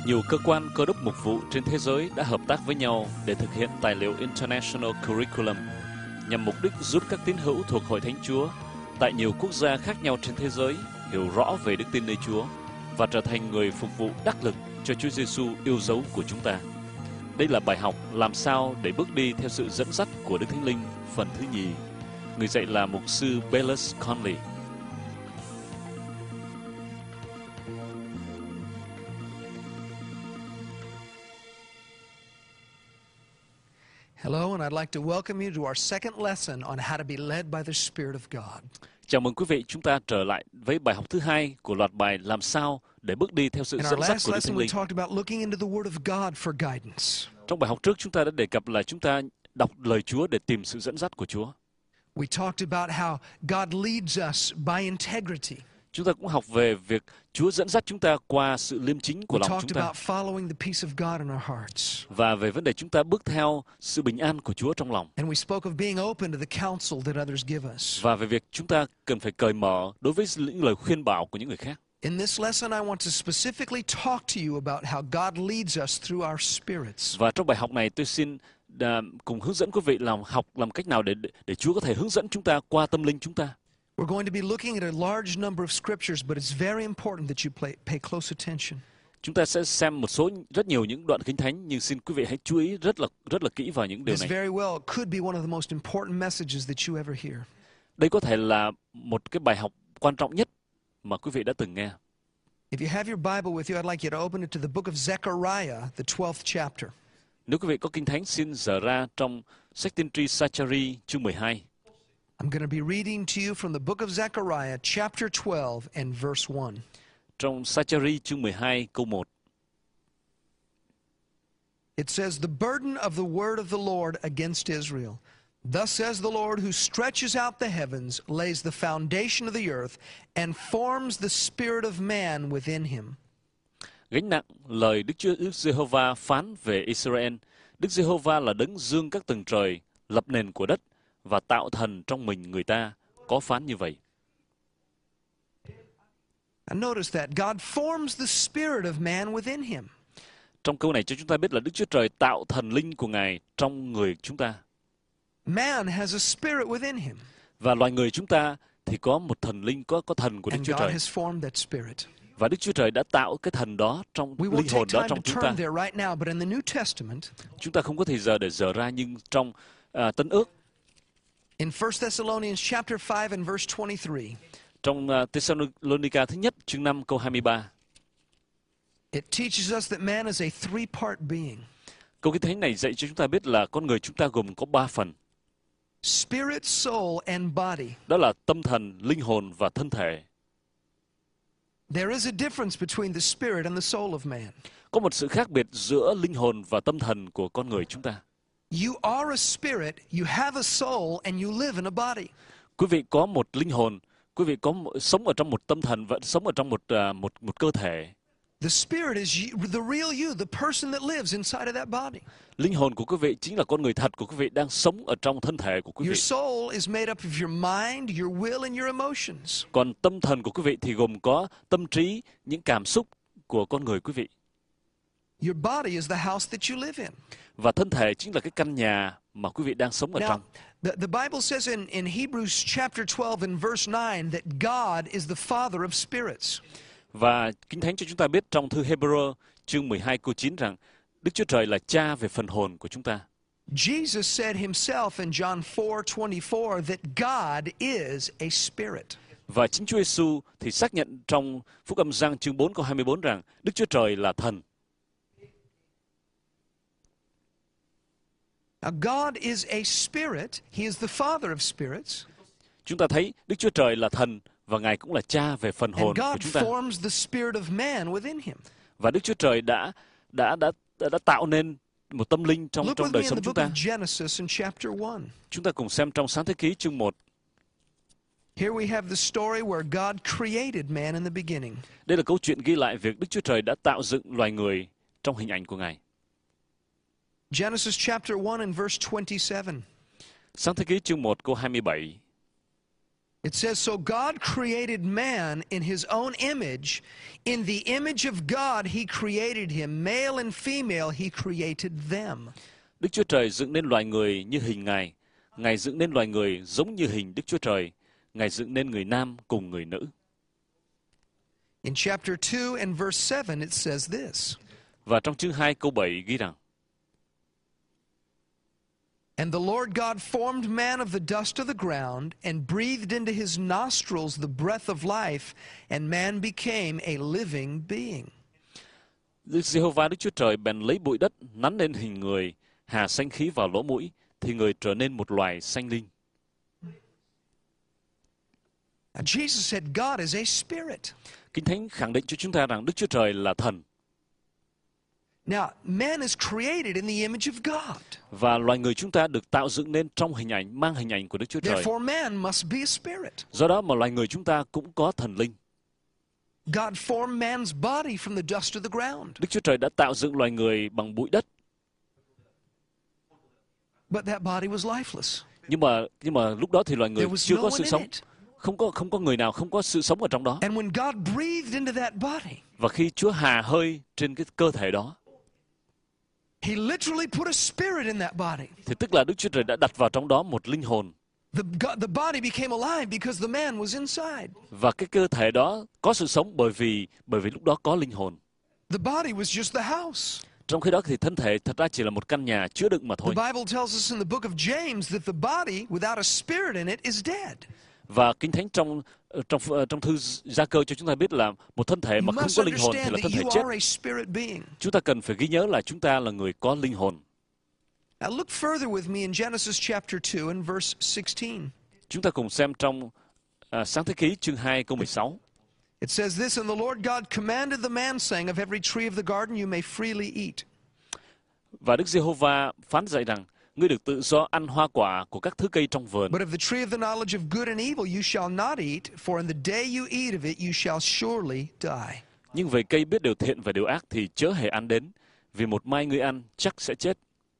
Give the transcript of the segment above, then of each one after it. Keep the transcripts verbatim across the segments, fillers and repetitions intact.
Nhiều cơ quan cơ đốc mục vụ trên thế giới đã hợp tác với nhau để thực hiện tài liệu International Curriculum nhằm mục đích giúp các tín hữu thuộc Hội Thánh Chúa tại nhiều quốc gia khác nhau trên thế giới hiểu rõ về đức tin nơi Chúa và trở thành người phục vụ đắc lực cho Chúa Giêsu yêu dấu của chúng ta. Đây là bài học làm sao để bước đi theo sự dẫn dắt của Đức Thánh Linh phần thứ nhì. Người dạy là mục sư Bellis Conley. Hello, and I'd like to welcome you to our second lesson on how to be led by the Spirit of God. Chào mừng quý vị, chúng ta trở lại với bài học thứ hai của loạt bài làm sao để bước đi theo sự In dẫn our dắt last của Đức lesson, Thánh we Linh. talked about looking into the Word of God for guidance. Trong bài học trước chúng ta đã đề cập là chúng ta đọc lời Chúa để tìm sự dẫn dắt của Chúa. We talked about how God leads us by integrity. Chúng ta cũng học về việc Chúa dẫn dắt chúng ta qua sự liêm chính của We lòng talked chúng ta about following the peace of God in our hearts. và về vấn đề chúng ta bước theo sự bình an của Chúa trong lòng And we spoke of being open to the counsel that others give us. và về việc chúng ta cần phải cởi mở đối với những lời khuyên bảo của những người khác. In this lesson, I want to specifically talk to you about how God leads us through our spirits. Và trong bài học này tôi xin à, cùng hướng dẫn quý vị làm học làm cách nào để để Chúa có thể hướng dẫn chúng ta qua tâm linh chúng ta. We're going to be looking at a large number of scriptures, but it's very important that you play, pay close attention. Chúng ta sẽ xem một số rất nhiều những đoạn kinh thánh, nhưng xin quý vị hãy chú ý rất là rất là kỹ vào những điều This này. very well could be one of the most important messages that you ever hear. Đây có thể là một cái bài học quan trọng nhất mà quý vị đã từng nghe. If you have your Bible with you, I'd like you to open it to the book of Zechariah, the twelfth chapter. Nếu quý vị có kinh thánh, xin dở ra trong sách tiên tri Sa-cha-ri chương mười hai. I'm going to be reading to you from the book of Zechariah, chapter twelve and verse one. Trong Sa-cha-ri chương mười hai câu một. It says, "The burden of the word of the Lord against Israel. Thus says the Lord, who stretches out the heavens, lays the foundation of the earth, and forms the spirit of man within him." Gánh nặng lời Đức Chúa Đức Giê-hô-va phán về Israel. Đức Giê-hô-va là đấng dương các tầng trời, lập nền của đất và tạo thần trong mình người ta, có phán như vậy. And notice that God forms the spirit of man within him. Trong câu này cho chúng ta biết là Đức Chúa Trời tạo thần linh của Ngài trong người chúng ta. Man has a spirit within him. Và loài người chúng ta thì có một thần linh, có có thần của Đức And Chúa God Trời. has formed that spirit. Và Đức Chúa Trời đã tạo cái thần đó trong We won't linh hồn take đó time trong to chúng ta. turn there right now, but in the New Testament, Chúng ta không có thời giờ để dở ra, nhưng trong à, Tân Ước, in First Thessalonians chapter five and verse twenty-three, trong uh, Thessalonica thứ nhất chương năm câu hai mươi ba, it teaches us that man is a three-part being: câu kinh thánh này dạy cho chúng ta biết là con người chúng ta gồm có ba phần. spirit, soul, and body. Đó là tâm thần, linh hồn và thân thể. There is a difference between the spirit and the soul of man. Có một sự khác biệt giữa linh hồn và tâm thần của con người chúng ta. You are a spirit, you have a soul, and you live in a body. Quý vị có một linh hồn, quý vị có một, sống ở trong một tâm thần và sống ở trong một uh, một một cơ thể. The spirit is you, the real you, the person that lives inside of that body. Linh hồn của quý vị chính là con người thật của quý vị đang sống ở trong thân thể của quý Your vị. soul is made up of your mind, your will, and your emotions. Còn tâm thần của quý vị thì gồm có tâm trí, những cảm xúc của con người quý vị. Your body is the house that you live in. Và thân thể chính là cái căn nhà mà quý vị đang sống ở Now, trong. the, the Bible says in, in Hebrews chapter twelve and verse nine that God is the Father of spirits. Và Kinh Thánh cho chúng ta biết trong thư Hebrew chương mười hai câu chín rằng Đức Chúa Trời là cha về phần hồn của chúng ta. Jesus said himself in John four twenty-four that God is a spirit. Và chính Chúa Giêsu thì xác nhận trong Phúc Âm Giăng chương bốn câu hai mươi bốn rằng Đức Chúa Trời là thần. Now God is a spirit. He is the Father of spirits. Chúng ta thấy Đức Chúa Trời là thần và Ngài cũng là cha về phần hồn And của God chúng ta. forms the spirit of man within him. Và Đức Chúa Trời đã đã đã đã, đã tạo nên một tâm linh trong Look trong with me đời in sống the chúng book ta. of Genesis in chapter one. Chúng ta cùng xem trong Sáng Thế Ký chương một. Here we have the story where God created man in the beginning. Đây là câu chuyện ghi lại việc Đức Chúa Trời đã tạo dựng loài người trong hình ảnh của Ngài. Genesis chapter one and verse twenty-seven. Sáng Thế Ký chương một câu hai mươi bảy. It says, so God created man in his own image. In the image of God he created him. Male and female he created them. Đức Chúa Trời dựng nên loài người như hình Ngài. Ngài dựng nên loài người giống như hình Đức Chúa Trời. Ngài dựng nên người nam cùng người nữ. In chapter two and verse seven it says this. Và trong chương hai câu bảy ghi rằng, And the Lord God formed man of the dust of the ground and breathed into his nostrils the breath of life, and man became a living being. Đức Giê-hô-va Đức Chúa Trời bèn lấy bụi đất nắn lên hình người, hà sanh khí vào lỗ mũi, thì người trở nên một loài sanh linh. Now, Jesus said God is a spirit. Kinh Thánh khẳng định cho chúng ta rằng Đức Chúa Trời là thần. Now, man is created in the image of God. Và loài người chúng ta được tạo dựng nên trong hình ảnh, mang hình ảnh của Đức Chúa Trời. Therefore, man must be a spirit. Do đó mà loài người chúng ta cũng có thần linh. God formed man's body from the dust of the ground. Đức Chúa Trời đã tạo dựng loài người bằng bụi đất. But that body was lifeless. Nhưng mà nhưng mà lúc đó thì loài người There was chưa no có one sự in sống. it. Không có không có người nào không có sự sống ở trong đó. And when God breathed into that body, Và khi Chúa hà hơi trên cái cơ thể đó, he literally put a spirit in that body. thì tức là Đức Chúa Trời đã đặt vào trong đó một linh hồn. The, God, the body became alive because the man was inside. Và cái cơ thể đó có sự sống bởi vì bởi vì lúc đó có linh hồn. The body was just the house. Trong khi đó thì thân thể thật ra chỉ là một căn nhà chứa đựng mà thôi. The Bible tells us in the book of James that the body without a spirit in it is dead. Và Kinh Thánh trong trong trong thư Gia-cơ cho chúng ta biết là một thân thể You mà không must có linh hồn thì understand là thân that thể you chết. are a spirit being. Chúng ta cần phải ghi nhớ là chúng ta là người có linh hồn. Now look further with me in Genesis chapter two and verse sixteen. Chúng ta cùng xem trong à, Sáng Thế Ký chương hai câu mười sáu. It says this, and the Lord God commanded the man, saying, of every tree of the garden you may freely eat. Và Đức Giê-hô-va phán dạy rằng, ngươi được tự do ăn hoa quả của các thứ cây trong vườn. But of the tree of the knowledge of good and evil you shall not eat, for in the day you eat of it you shall surely die. Nhưng về cây biết điều thiện và điều ác thì chớ hề ăn đến, vì một mai ngươi ăn chắc sẽ chết.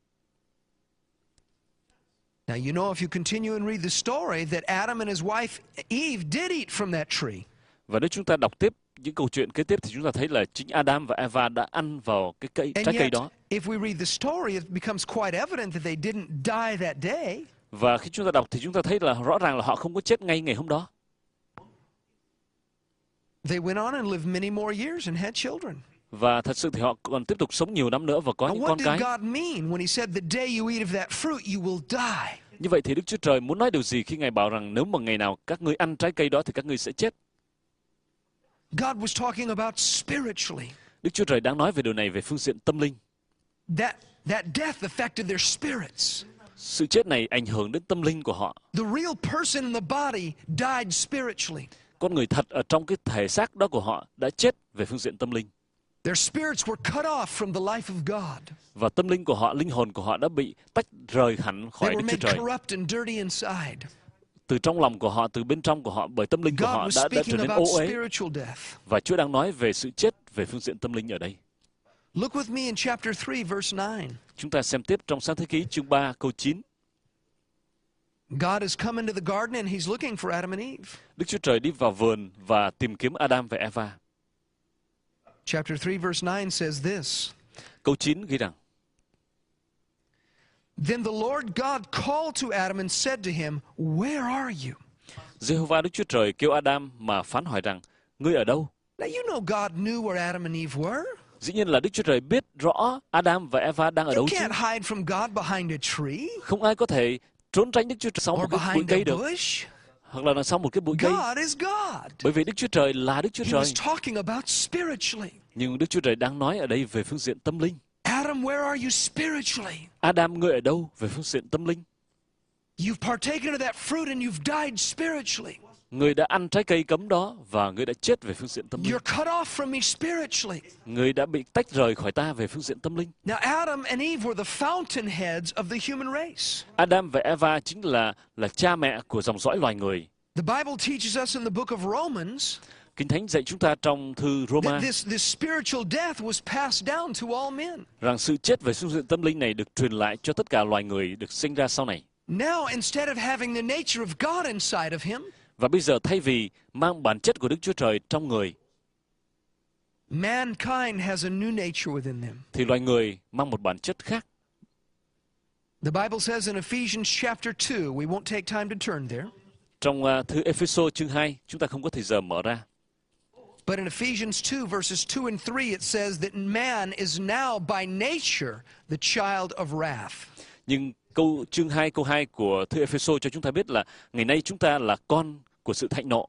Now you know if you continue and read the story that Adam and his wife Eve did eat from that tree. Và nếu chúng ta đọc tiếp những câu chuyện kế tiếp thì chúng ta thấy là chính Adam và Eva đã ăn vào cái cây And trái cây yet, đó. if we read the story, it becomes quite evident that they didn't die that day. Và khi chúng ta đọc thì chúng ta thấy là rõ ràng là họ không có chết ngay ngày hôm đó. They went on and lived many more years and had children. Và thật sự thì họ còn tiếp tục sống nhiều năm nữa và có Now, những what con did cái. God mean when he said the day you eat of that fruit you will die? Như vậy thì Đức Chúa Trời muốn nói điều gì khi Ngài bảo rằng nếu mà ngày nào các ngươi ăn trái cây đó thì các ngươi sẽ chết? God was talking about spiritually. Đức Chúa Trời đang nói về điều này về phương diện tâm linh. That that death affected their spirits. Sự chết này ảnh hưởng đến tâm linh của họ. The real person in the body died spiritually. Con người thật ở trong cái thể xác đó của họ đã chết về phương diện tâm linh. Their spirits were cut off from the life of God. Và tâm linh của họ, linh hồn của họ đã bị tách rời hẳn They khỏi were Đức Chúa made Trời. corrupt and dirty inside. Từ trong lòng của họ, từ bên trong của họ, bởi tâm linh của God họ was đã, đã trở speaking nên about ô uế. spiritual death. Và Chúa đang nói về sự chết về phương diện tâm linh ở đây. Look with me in chapter three, verse nine. Chúng ta xem tiếp trong Sáng Thế Ký chương ba câu chín. God has come into the garden and he's looking for Adam and Eve. Đức Chúa Trời đi vào vườn và tìm kiếm Adam và Eva. Chapter three, verse nine says this. Câu chín ghi rằng, Then the Lord God called to Adam and said to him, where are you? Giê-hô-va Đức Chúa Trời kêu Adam mà phán hỏi rằng, ngươi ở đâu? Now you know God knew where Adam and Eve were. Dĩ nhiên là Đức Chúa Trời biết rõ Adam và Eva đang ở You đâu chứ. can't hide from God behind a tree Không ai có thể trốn tránh Đức Chúa Trời sau or một cái bụi behind a cây được, bush. hoặc là đằng sau một cái bụi cây. God is God. Bởi vì Đức Chúa Trời là Đức Chúa He Trời. was talking about spiritually. Nhưng Đức Chúa Trời đang nói ở đây về phương diện tâm linh. Adam, where are you spiritually? Adam, ngươi ở đâu về phương diện tâm linh? You've partaken of that fruit and you've died spiritually. Ngươi đã ăn trái cây cấm đó và ngươi đã chết về phương diện tâm linh. You're cut off from me spiritually. Ngươi đã bị tách rời khỏi ta về phương diện tâm linh. Now, Adam and Eve were the fountainheads of the human race. Adam và Eva chính là là cha mẹ của dòng dõi loài người. The Bible teaches us in the book of Romans Kinh Thánh dạy chúng ta trong thư Roma that this, this spiritual death was passed down to all men. rằng sự chết về phương diện tâm linh này được truyền lại cho tất cả loài người được sinh ra sau này. Now, instead of having the nature of God inside of him, Và bây giờ thay vì mang bản chất của Đức Chúa Trời trong người, mankind has a new nature within them. thì loài người mang một bản chất khác. The Bible says in Ephesians chapter two, we won't take time to turn there. Trong uh, thư Ephesos chương hai, chúng ta không có thời giờ mở ra. But in Ephesians two, verses two and three, it says that man is now by nature the child of wrath. Nhưng câu chương hai, câu hai của thư Ephesos cho chúng ta biết là ngày nay chúng ta là con của sự thạnh nộ.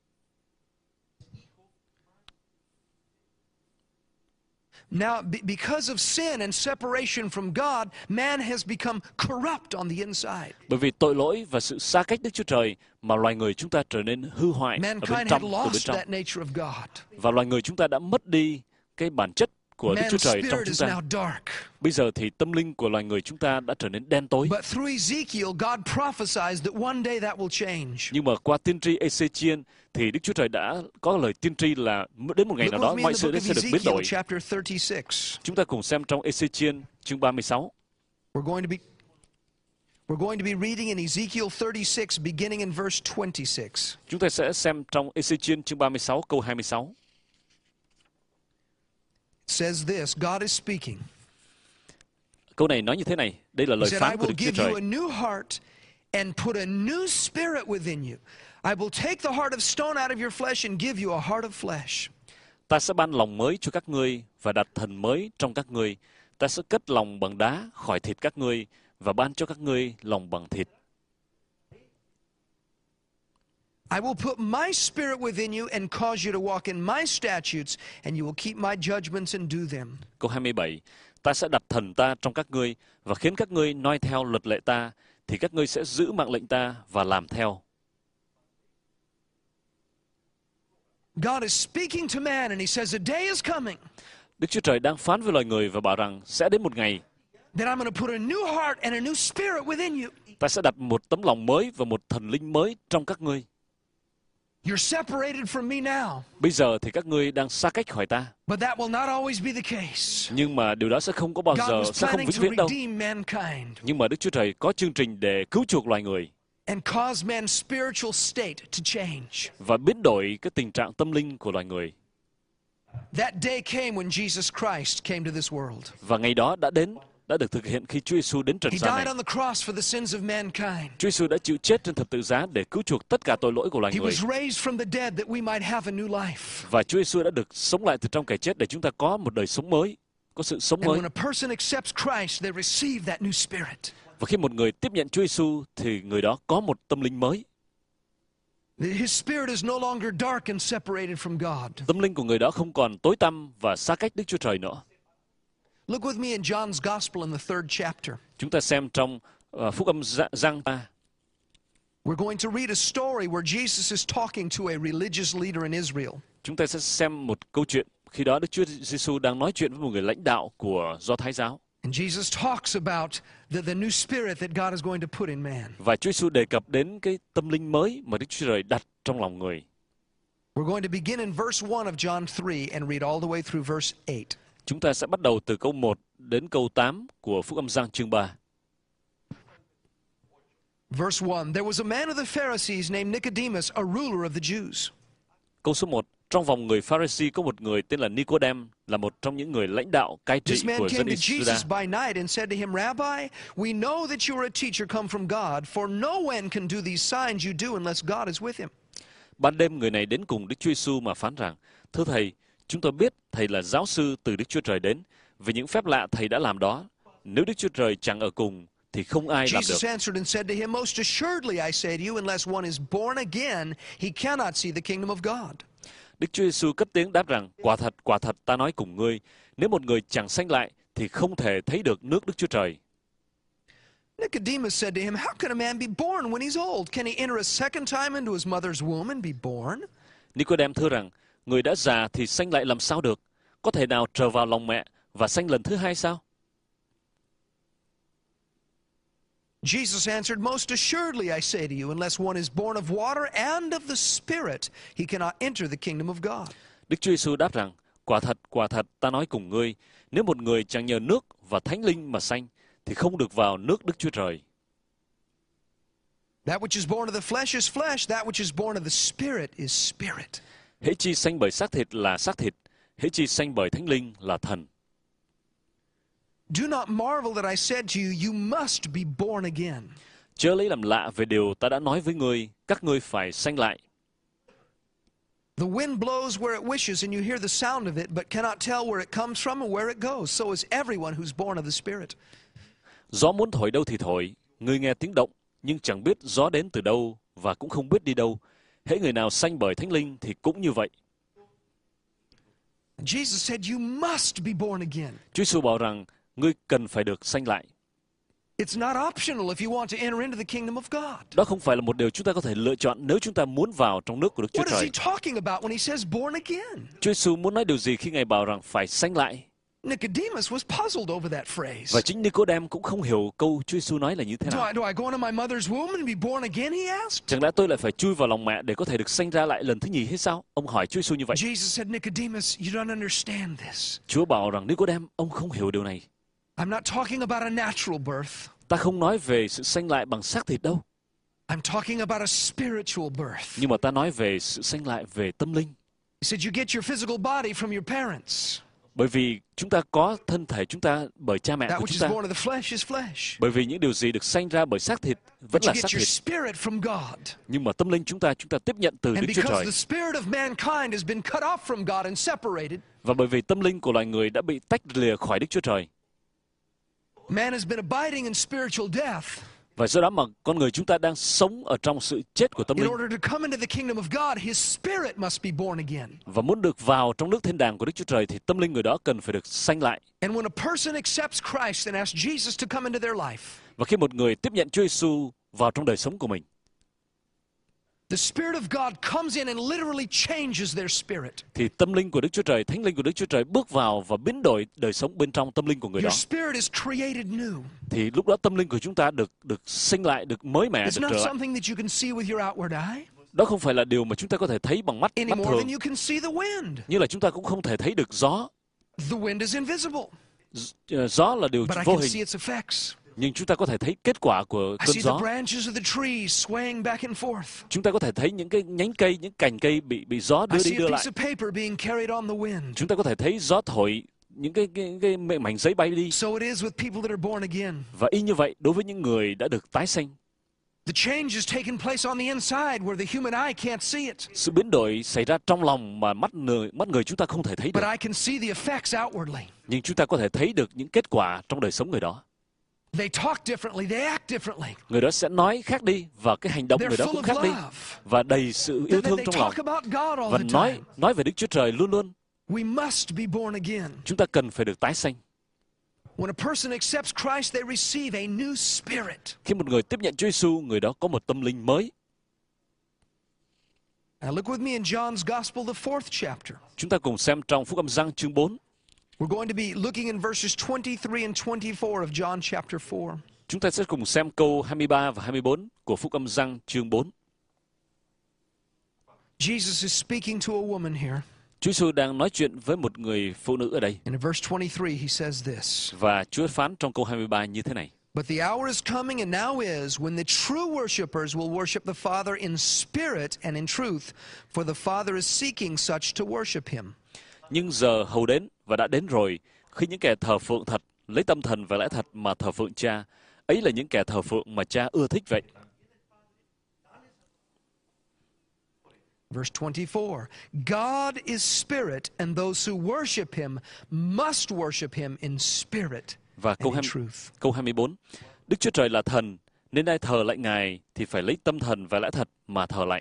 Now, be- because of sin and separation from God, man has become corrupt on the inside. Bởi vì tội lỗi và sự xa cách Đức Chúa Trời mà loài người chúng ta trở nên hư hoại ở bên Mankind had trong, từ bên lost trong. that nature of God. Và loài người chúng ta đã mất đi cái bản chất của Đức Chúa Man's Trời trong spirit chúng is ta. now dark. Bây giờ thì tâm linh của loài người chúng ta đã trở nên đen tối. But through Ezekiel, God prophesied that one day that will change. Nhưng mà qua tiên tri Ê-xê-chiên thì Đức Chúa Trời đã có lời tiên tri là đến một ngày nào Look đó with me in mọi the sự book sẽ of được biến Ezekiel, đổi. chapter thirty-six. Chúng ta cùng xem trong Ê-xê-chiên chương ba mươi sáu. We're going to be we're going to be reading in Ezekiel thirty-six, beginning in verse twenty-six. Chúng ta sẽ xem trong Ê-xê-chiên chương ba mươi sáu câu hai mươi sáu. It says this, God is speaking. Câu này nói như thế này, đây là He lời said, I phán của will Đức Chúa give you Trời. a new heart and put a new spirit within you. I will take the heart of stone out of your flesh and give you a heart of flesh. Ta sẽ ban lòng mới cho các ngươi và đặt thần mới trong các ngươi. Ta sẽ cất lòng bằng đá khỏi thịt các ngươi và ban cho các ngươi lòng bằng thịt. I will put my spirit within you and cause you to walk in my statutes, and you will keep my judgments and do them. Câu hai mươi bảy. Ta sẽ đặt thần ta trong các ngươi và khiến các ngươi noi theo luật lệ ta, thì các ngươi sẽ giữ mạng lệnh ta và làm theo. God is speaking to man, and he says, a day is coming Đức Chúa Trời đang phán với loài người và bảo rằng sẽ đến một ngày that I'm going to put a new heart and a new spirit within you. ta sẽ đặt một tấm lòng mới và một thần linh mới trong các ngươi. You're separated from me now, Bây giờ thì các ngươi đang xa cách khỏi ta, but that will not always be the case. nhưng mà điều đó sẽ không có bao God giờ, was sẽ không planning vĩnh to viễn đâu. redeem mankind Nhưng mà Đức Chúa Trời có chương trình để cứu chuộc loài người and cause man's spiritual state to change. và biến đổi cái tình trạng tâm linh của loài người. That day came when Jesus Christ came to this world. Và ngày đó đã đến, đã được thực hiện khi Chúa Giêsu đến trần He gian died này. on the cross for the sins of mankind. Chúa Giêsu đã chịu chết trên thập tự giá để cứu chuộc tất cả tội lỗi của loài He người. was raised from the dead that we might have a new life. Và Chúa Giêsu đã được sống lại từ trong kẻ chết để chúng ta có một đời sống mới, có sự sống And mới. when a person accepts Christ, they receive that new spirit. Và khi một người tiếp nhận Chúa Giêsu thì người đó có một tâm linh mới. His spirit is no longer dark and separated from God. Tâm linh của người đó không còn tối tăm và xa cách Đức Chúa Trời nữa. Look with me in John's Gospel in the third chapter. Chúng ta xem trong uh, Phúc âm Gia- Giăng ba. We're going to read a story where Jesus is talking to a religious leader in Israel. Chúng ta sẽ xem một câu chuyện. Khi đó Đức Chúa Giêsu đang nói chuyện với một người lãnh đạo của Do Thái giáo. And Jesus talks about the, the new spirit that God is going to put in man. Và Chúa Giêsu đề cập đến cái tâm linh mới mà Đức Chúa Trời đặt trong lòng người. We're going to begin in verse one of John three and read all the way through verse eight. Chúng ta sẽ bắt đầu từ câu một đến câu tám của Phúc âm Giăng chương ba. Verse one, there was a man of the Pharisees named Nicodemus, a ruler of the Jews. Câu số một, trong vòng người Pharisee có một người tên là Nicodem, là một trong những người lãnh đạo cai trị This man của came dân to Jesus Judah. by night and said to him, Rabbi, we know that you are a teacher come from God, for no one can do these signs you do unless God is with him. Ban đêm người này đến cùng Đức Chúa Giêsu mà phán rằng: Thưa thầy, chúng tôi biết thầy là giáo sư từ Đức Chúa Trời đến, vì những phép lạ thầy đã làm đó. Nếu Đức Chúa Trời chẳng ở cùng thì không ai làm Jesus được. answered and said to him, Most assuredly I say to you, unless one is born again, he cannot see the kingdom of God. Đức Chúa Giêsu cất tiếng đáp rằng: Quả thật, quả thật ta nói cùng ngươi, nếu một người chẳng sanh lại thì không thể thấy được nước Đức Chúa Trời. Nicodemus said to him, How can a man be born when he's old? Can he enter a second time into his mother's womb and be born? Nicodem thưa rằng: Người đã già thì sanh lại làm sao được? Có thể nào trở vào lòng mẹ và sanh lần thứ hai sao? Jesus answered, Most assuredly I say to you, unless one is born of water and of the Spirit, he cannot enter the kingdom of God. Đức Chúa Giêsu đáp rằng: Quả thật, quả thật ta nói cùng ngươi, nếu một người chẳng nhờ nước và Thánh Linh mà sanh thì không được vào nước Đức Chúa Trời. That which is born of the flesh is flesh, that which is born of the Spirit is spirit. Hễ chi sanh bởi xác thịt là xác thịt, hễ chi sanh bởi Thánh Linh là thần. Do not marvel that I said to you, you must be born again. Chớ lấy làm lạ về điều ta đã nói với ngươi, các ngươi phải sanh lại. The wind blows where it wishes, and you hear the sound of it, but cannot tell where it comes from and where it goes. So is everyone who's born of the Spirit. Gió muốn thổi đâu thì thổi, ngươi nghe tiếng động, nhưng chẳng biết gió đến từ đâu và cũng không biết đi đâu. Hễ người nào sanh bởi Thánh Linh thì cũng như vậy. Jesus said you must be born again. Chúa Giêsu bảo rằng ngươi cần phải được sanh lại. It's not optional if you want to enter into the kingdom of God. Đó không phải là một điều chúng ta có thể lựa chọn nếu chúng ta muốn vào trong nước của Đức Chúa What is he Trời. talking about when he says born again? Chúa Giêsu muốn nói điều gì khi Ngài bảo rằng phải sanh lại? Nicodemus was puzzled over that phrase. Và chính Nicôđêm cũng không hiểu câu Chúa Giêsu nói là như thế Do nào. I, do I go into my mother's womb and be born again, he asked. Chẳng lẽ tôi lại phải chui vào lòng mẹ để có thể được sanh ra lại lần thứ nhì hay sao? Ông hỏi Chúa Giêsu như vậy. Jesus said, Nicodemus, you don't understand this. Chúa bảo rằng Nicôđêm, ông không hiểu điều này. I'm not talking about a natural birth. Ta không nói về sự sanh lại bằng xác thịt đâu. I'm talking about a spiritual birth. Nhưng mà ta nói về sự sanh lại về tâm linh. He said you get your physical body from your parents. Bởi vì chúng ta có thân thể chúng ta bởi cha mẹ That của which chúng is ta. born of the flesh is flesh. Bởi vì những điều gì được sanh ra bởi xác thịt vẫn But you là get xác your thịt. spirit from God. Nhưng mà tâm linh chúng ta, chúng ta tiếp nhận từ And Đức Chúa because Trời. the spirit of mankind has been cut off from God and separated, Và bởi vì tâm linh của loài người đã bị tách lìa khỏi Đức Chúa Trời. man has been abiding in spiritual death. Và do đó mà con người chúng ta đang sống ở trong sự chết của tâm In linh. order to come into the kingdom of God, his spirit must be born again. Và muốn được vào trong nước thiên đàng của Đức Chúa Trời thì tâm linh người đó cần phải được sanh lại. And when a person accepts Christ and asks Jesus to come into their life, Và khi một người tiếp nhận Chúa Giêsu vào trong đời sống của mình, the Spirit of God comes in and literally changes their spirit. thì tâm linh của Đức Chúa Trời, Thánh Linh của Đức Chúa Trời bước vào và biến đổi đời sống bên trong tâm linh của người đó. Your spirit is created new. Thì lúc đó tâm linh của chúng ta được được sinh lại, được mới mẻ, It's được not trở lại. something that you can see with your outward eye Đó không phải là điều mà chúng ta có thể thấy bằng mắt any mắt more thường, than you can see the wind. như là chúng ta cũng không thể thấy được gió. The wind is invisible, Gi- Gió là điều but I vô can hình, see its effects. nhưng chúng ta có thể thấy kết quả của I cơn see the gió. branches of the trees swaying back and forth. Chúng ta có thể thấy những cái nhánh cây, những cành cây bị bị gió I đưa see đi a đưa piece lại. of paper being carried on the wind. Chúng ta có thể thấy gió thổi những cái cái, cái mảnh giấy bay đi. So it is with people that are born again. Và y như vậy đối với những người đã được tái sanh, The change has taken place on the inside where the human eye can't see it, sự biến đổi xảy ra trong lòng mà mắt người mắt người chúng ta không thể thấy but được. I can see the effects outwardly. Nhưng chúng ta có thể thấy được những kết quả trong đời sống người đó. They talk differently, they act differently. Người đó sẽ nói khác đi và cái hành động They're người đó full cũng of khác đi love. và đầy sự yêu They, thương they trong lòng talk about God all và the nói time. nói về Đức Chúa Trời luôn luôn. We must be born again. Chúng ta cần phải được tái sanh. When a person accepts Christ, they receive a new spirit. Khi một người tiếp nhận Chúa Giêsu, người đó có một tâm linh mới. Now look with me in John's Gospel, the fourth chapter. Chúng ta cùng xem trong Phúc Âm Giăng chương bốn. We're going to be looking in verses twenty-three and twenty-four of John chapter four. Chúng ta sẽ cùng xem câu hai mươi ba và hai mươi bốn của Phúc Âm Giăng chương bốn. Jesus is speaking to a woman here. Chúa Giêsu đang nói chuyện với một người phụ nữ ở đây. And in verse twenty-three, he says this. Và Chúa phán trong câu hai mươi ba như thế này. But the hour is coming and now is when the true worshipers will worship the Father in spirit and in truth, for the Father is seeking such to worship him. Nhưng giờ hầu đến và đã đến rồi, khi những kẻ thờ phượng thật, lấy tâm thần và lẽ thật mà thờ phượng Cha, ấy là những kẻ thờ phượng mà Cha ưa thích vậy. Verse twenty-four, God is spirit, and those who worship him must worship him in spirit Và câu, and hai, in truth. câu hai mươi bốn, Đức Chúa Trời là thần, nên ai thờ lại Ngài thì phải lấy tâm thần và lẽ thật mà thờ lại.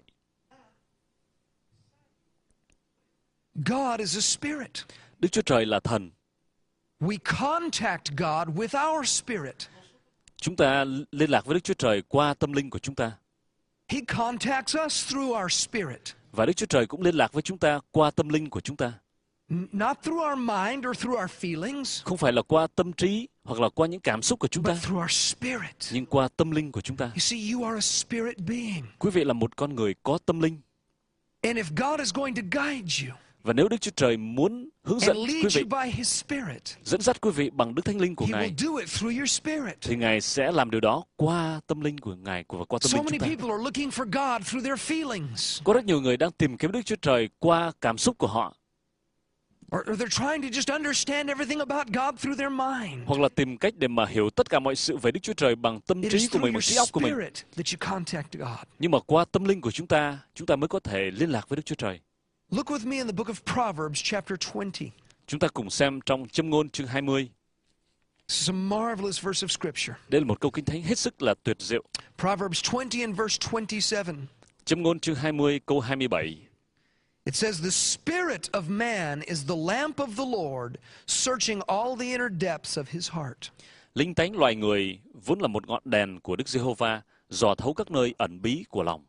God is a spirit. Đức Chúa Trời là thần. We contact God with our spirit. Chúng ta liên lạc với Đức Chúa Trời qua tâm linh của chúng ta. He contacts us through our spirit. Và Đức Chúa Trời cũng liên lạc với chúng ta qua tâm linh của chúng ta. N- Not through our mind or through our feelings, Không phải là qua tâm trí hoặc là qua những cảm xúc của chúng but ta, through our spirit. nhưng qua tâm linh của chúng ta. You see, you are a spirit being. Quý vị là một con người có tâm linh. And if God is going to guide you, Và nếu Đức Chúa Trời muốn hướng dẫn and quý lead vị, you by His Spirit, dẫn dắt quý vị bằng Đức Thánh Linh của He Ngài, will do it through your spirit. thì Ngài sẽ làm điều đó qua tâm linh của Ngài và qua tâm So linh many chúng ta. people are looking for God through their feelings, Có rất nhiều người đang tìm kiếm Đức Chúa Trời qua cảm xúc của họ, or, or they're trying to just understand everything about God through their mind. hoặc là tìm cách để mà hiểu tất cả mọi sự về Đức Chúa Trời bằng tâm It trí is của through mình, bằng your trí óc của mình. spirit that you contact God. Nhưng mà qua tâm linh của chúng ta, chúng ta mới có thể liên lạc với Đức Chúa Trời. Look with me in the book of Proverbs, chapter twenty. Chúng ta cùng xem trong Châm ngôn chương hai mươi. This is a marvelous verse of Scripture. Đây là một câu Kinh Thánh hết sức là tuyệt diệu. Proverbs twenty and verse twenty-seven. Châm ngôn chương hai mươi câu hai mươi bảy. It says, "The spirit of man is the lamp of the Lord, searching all the inner depths of his heart." Linh tánh loài người vốn là một ngọn đèn của Đức Giê-hô-va, dò thấu các nơi ẩn bí của lòng.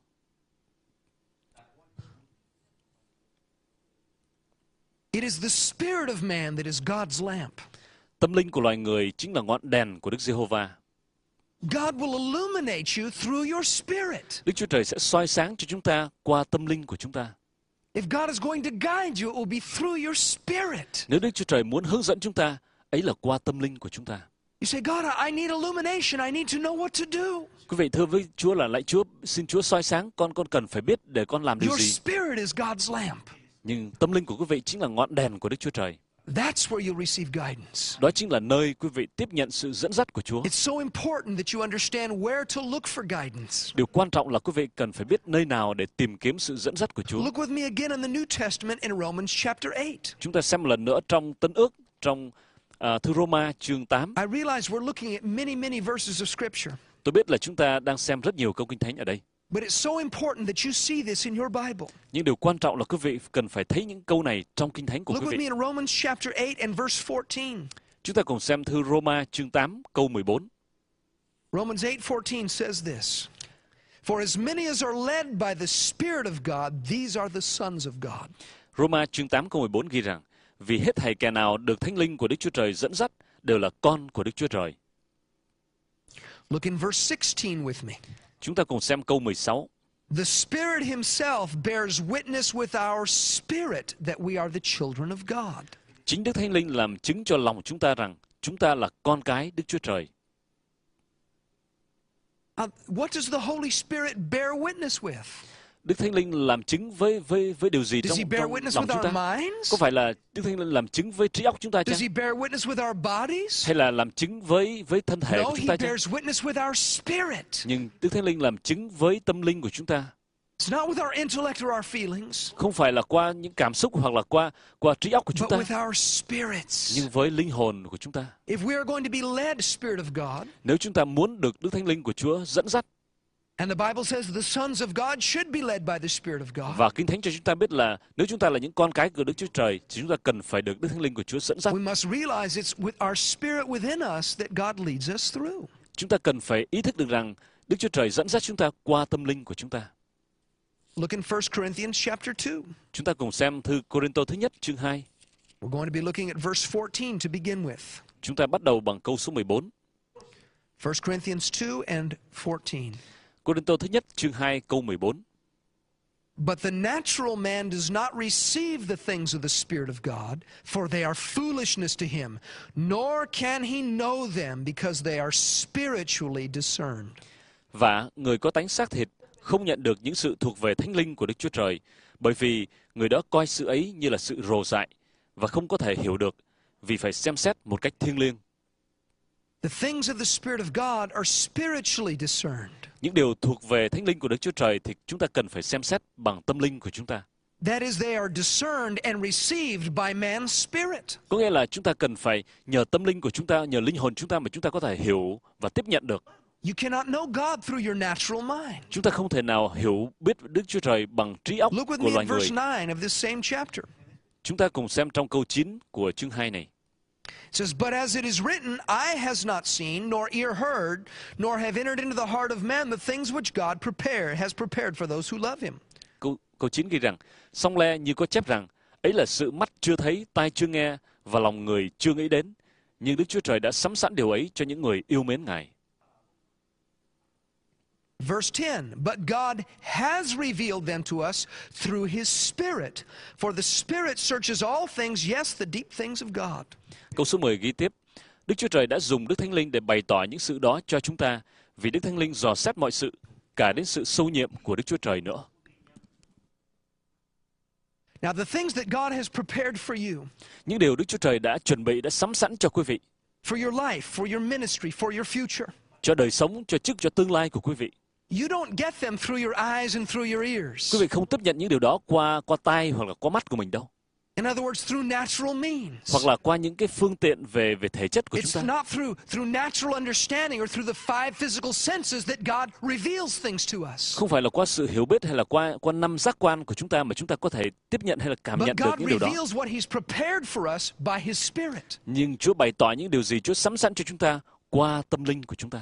It is the spirit of man that is God's lamp. Tâm linh của loài người chính là ngọn đèn của Đức Giê-hô-va. God will illuminate you through your spirit. Đức Chúa Trời sẽ soi sáng cho chúng ta qua tâm linh của chúng ta. If God is going to guide you, it will be through your spirit. Nếu Đức Chúa Trời muốn hướng dẫn chúng ta, ấy là qua tâm linh của chúng ta. You say, God, I need illumination. I need to know what to do. Quý vị thưa với Chúa là lạy Chúa, xin Chúa soi sáng con, con cần phải biết để con làm điều Your gì. spirit is God's lamp. Nhưng tâm linh của quý vị chính là ngọn đèn của Đức Chúa Trời. That's where you'll receive guidance. Đó chính là nơi quý vị tiếp nhận sự dẫn dắt của Chúa. It's so important that you understand where to look for guidance. Điều quan trọng là quý vị cần phải biết nơi nào để tìm kiếm sự dẫn dắt của Chúa. Look with me again in the New Testament in Romans chapter eight. Chúng ta xem một lần nữa trong Tân Ước, trong uh, thư Roma chương tám. I realize we're looking at many, many verses of Scripture. Tôi biết là chúng ta đang xem rất nhiều câu Kinh Thánh ở đây. But it's so important that you see this in your Bible. Nhưng điều quan trọng là quý vị cần phải thấy những câu này trong Kinh Thánh của Look quý with me vị. in Romans chapter eight and verse fourteen. Chúng ta cùng xem thư Roma chương tám câu mười bốn. Romans eight fourteen says this. For as many as are led by the Spirit of God, these are the sons of God. Roma chương tám câu mười bốn ghi rằng, vì hết thảy kẻ nào được Thánh Linh của Đức Chúa Trời dẫn dắt đều là con của Đức Chúa Trời. Look in verse sixteen with me. Chúng ta cùng xem câu mười sáu. The Spirit Himself bears witness with our spirit that we are the children of God. Chính Đức Thánh Linh làm chứng cho lòng chúng ta rằng chúng ta là con cái Đức Chúa Trời. Uh, what does the Holy Spirit bear witness with? Đức Thánh Linh làm chứng với với với điều gì Does trong, He bear trong witness lòng with chúng our ta? minds? Có phải là Đức Thánh Linh làm chứng với trí óc chúng ta Does chăng? He bear witness with our bodies? Hay là làm chứng với với thân thể No, của chúng He ta chăng? bears witness with our spirit. Nhưng Đức Thánh Linh làm chứng với tâm linh của chúng ta. It's not with our intellect or our feelings, Không phải là qua những cảm xúc hoặc là qua qua trí óc của chúng but ta, with our spirits. nhưng với linh hồn của chúng ta. If we are going to be led Spirit of God, Nếu chúng ta muốn được Đức Thánh Linh của Chúa dẫn dắt, and the Bible says the sons of God should be led by the Spirit of God, và Kinh Thánh cho chúng ta biết là nếu chúng ta là những con cái của Đức Chúa Trời, thì chúng ta cần phải được Đức Thánh Linh của Chúa dẫn dắt. we must realize it's with our spirit within us that God leads us through. Chúng ta cần phải ý thức được rằng Đức Chúa Trời dẫn dắt chúng ta qua tâm linh của chúng ta. Look in First Corinthians chapter two. Chúng ta cùng xem thư Cô-rinh-tô thứ nhất chương hai. We're going to be looking at verse fourteen to begin with. Chúng ta bắt đầu bằng câu số mười bốn. First Corinthians two and fourteen. Cô-rinh-tô thứ nhất chương hai câu mười bốn. But the natural man does not receive the things of the Spirit of God, for they are foolishness to him, nor can he know them because they are spiritually discerned. Và người có tánh xác thịt không nhận được những sự thuộc về Thánh Linh của Đức Chúa Trời, bởi vì người đó coi sự ấy như là sự rồ dại và không có thể hiểu được, vì phải xem xét một cách thiêng liêng. The things of the Spirit of God are spiritually discerned. Những điều thuộc về Thánh Linh của Đức Chúa Trời thì chúng ta cần phải xem xét bằng tâm linh của chúng ta. That is, they are discerned and received by man's spirit. Có nghĩa là chúng ta cần phải nhờ tâm linh của chúng ta, nhờ linh hồn chúng ta mà chúng ta có thể hiểu và tiếp nhận được. You cannot know God through your natural mind. Chúng ta không thể nào hiểu biết Đức Chúa Trời bằng trí óc Look with của me loài at người. verse nine of this same chapter. Chúng ta cùng xem trong câu chín của chương hai này. It says, But as it is written, eye has not seen, nor ear heard, nor have entered into the heart of man the things which God prepared, has prepared for those who love him. Câu, câu chín ghi rằng, song le như có chép rằng, ấy là sự mắt chưa thấy, tai chưa nghe, và lòng người chưa nghĩ đến. Nhưng Đức Chúa Trời đã sắm sẵn điều ấy cho những người yêu mến Ngài. Verse ten, but God has revealed them to us through His Spirit. For the Spirit searches all things, yes, the deep things of God. Câu số mười ghi tiếp, Đức Chúa Trời đã dùng Đức Thánh Linh để bày tỏ những sự đó cho chúng ta, vì Đức Thánh Linh dò xét mọi sự, cả đến sự sâu nhiệm của Đức Chúa Trời nữa. Now the things that God has prepared for you, Những điều Đức Chúa Trời đã chuẩn bị, đã sắm sẵn cho quý vị, for your life, for your ministry, for your future, cho đời sống, cho chức, cho tương lai của quý vị. you don't get them through your eyes and through your ears. Quý vị không tiếp nhận những điều đó qua qua tai hoặc là qua mắt của mình đâu. In other words, through natural means. Hoặc là qua những cái phương tiện về về thể chất của It's chúng ta. not through through natural understanding or through the five physical senses that God reveals things to us. Không phải là qua sự hiểu biết hay là qua qua năm giác quan của chúng ta mà chúng ta có thể tiếp nhận hay là cảm But nhận được God những điều đó. reveals what He's prepared for us by His Spirit. Nhưng Chúa bày tỏ những điều gì Chúa sắm sẵn cho chúng ta qua tâm linh của chúng ta.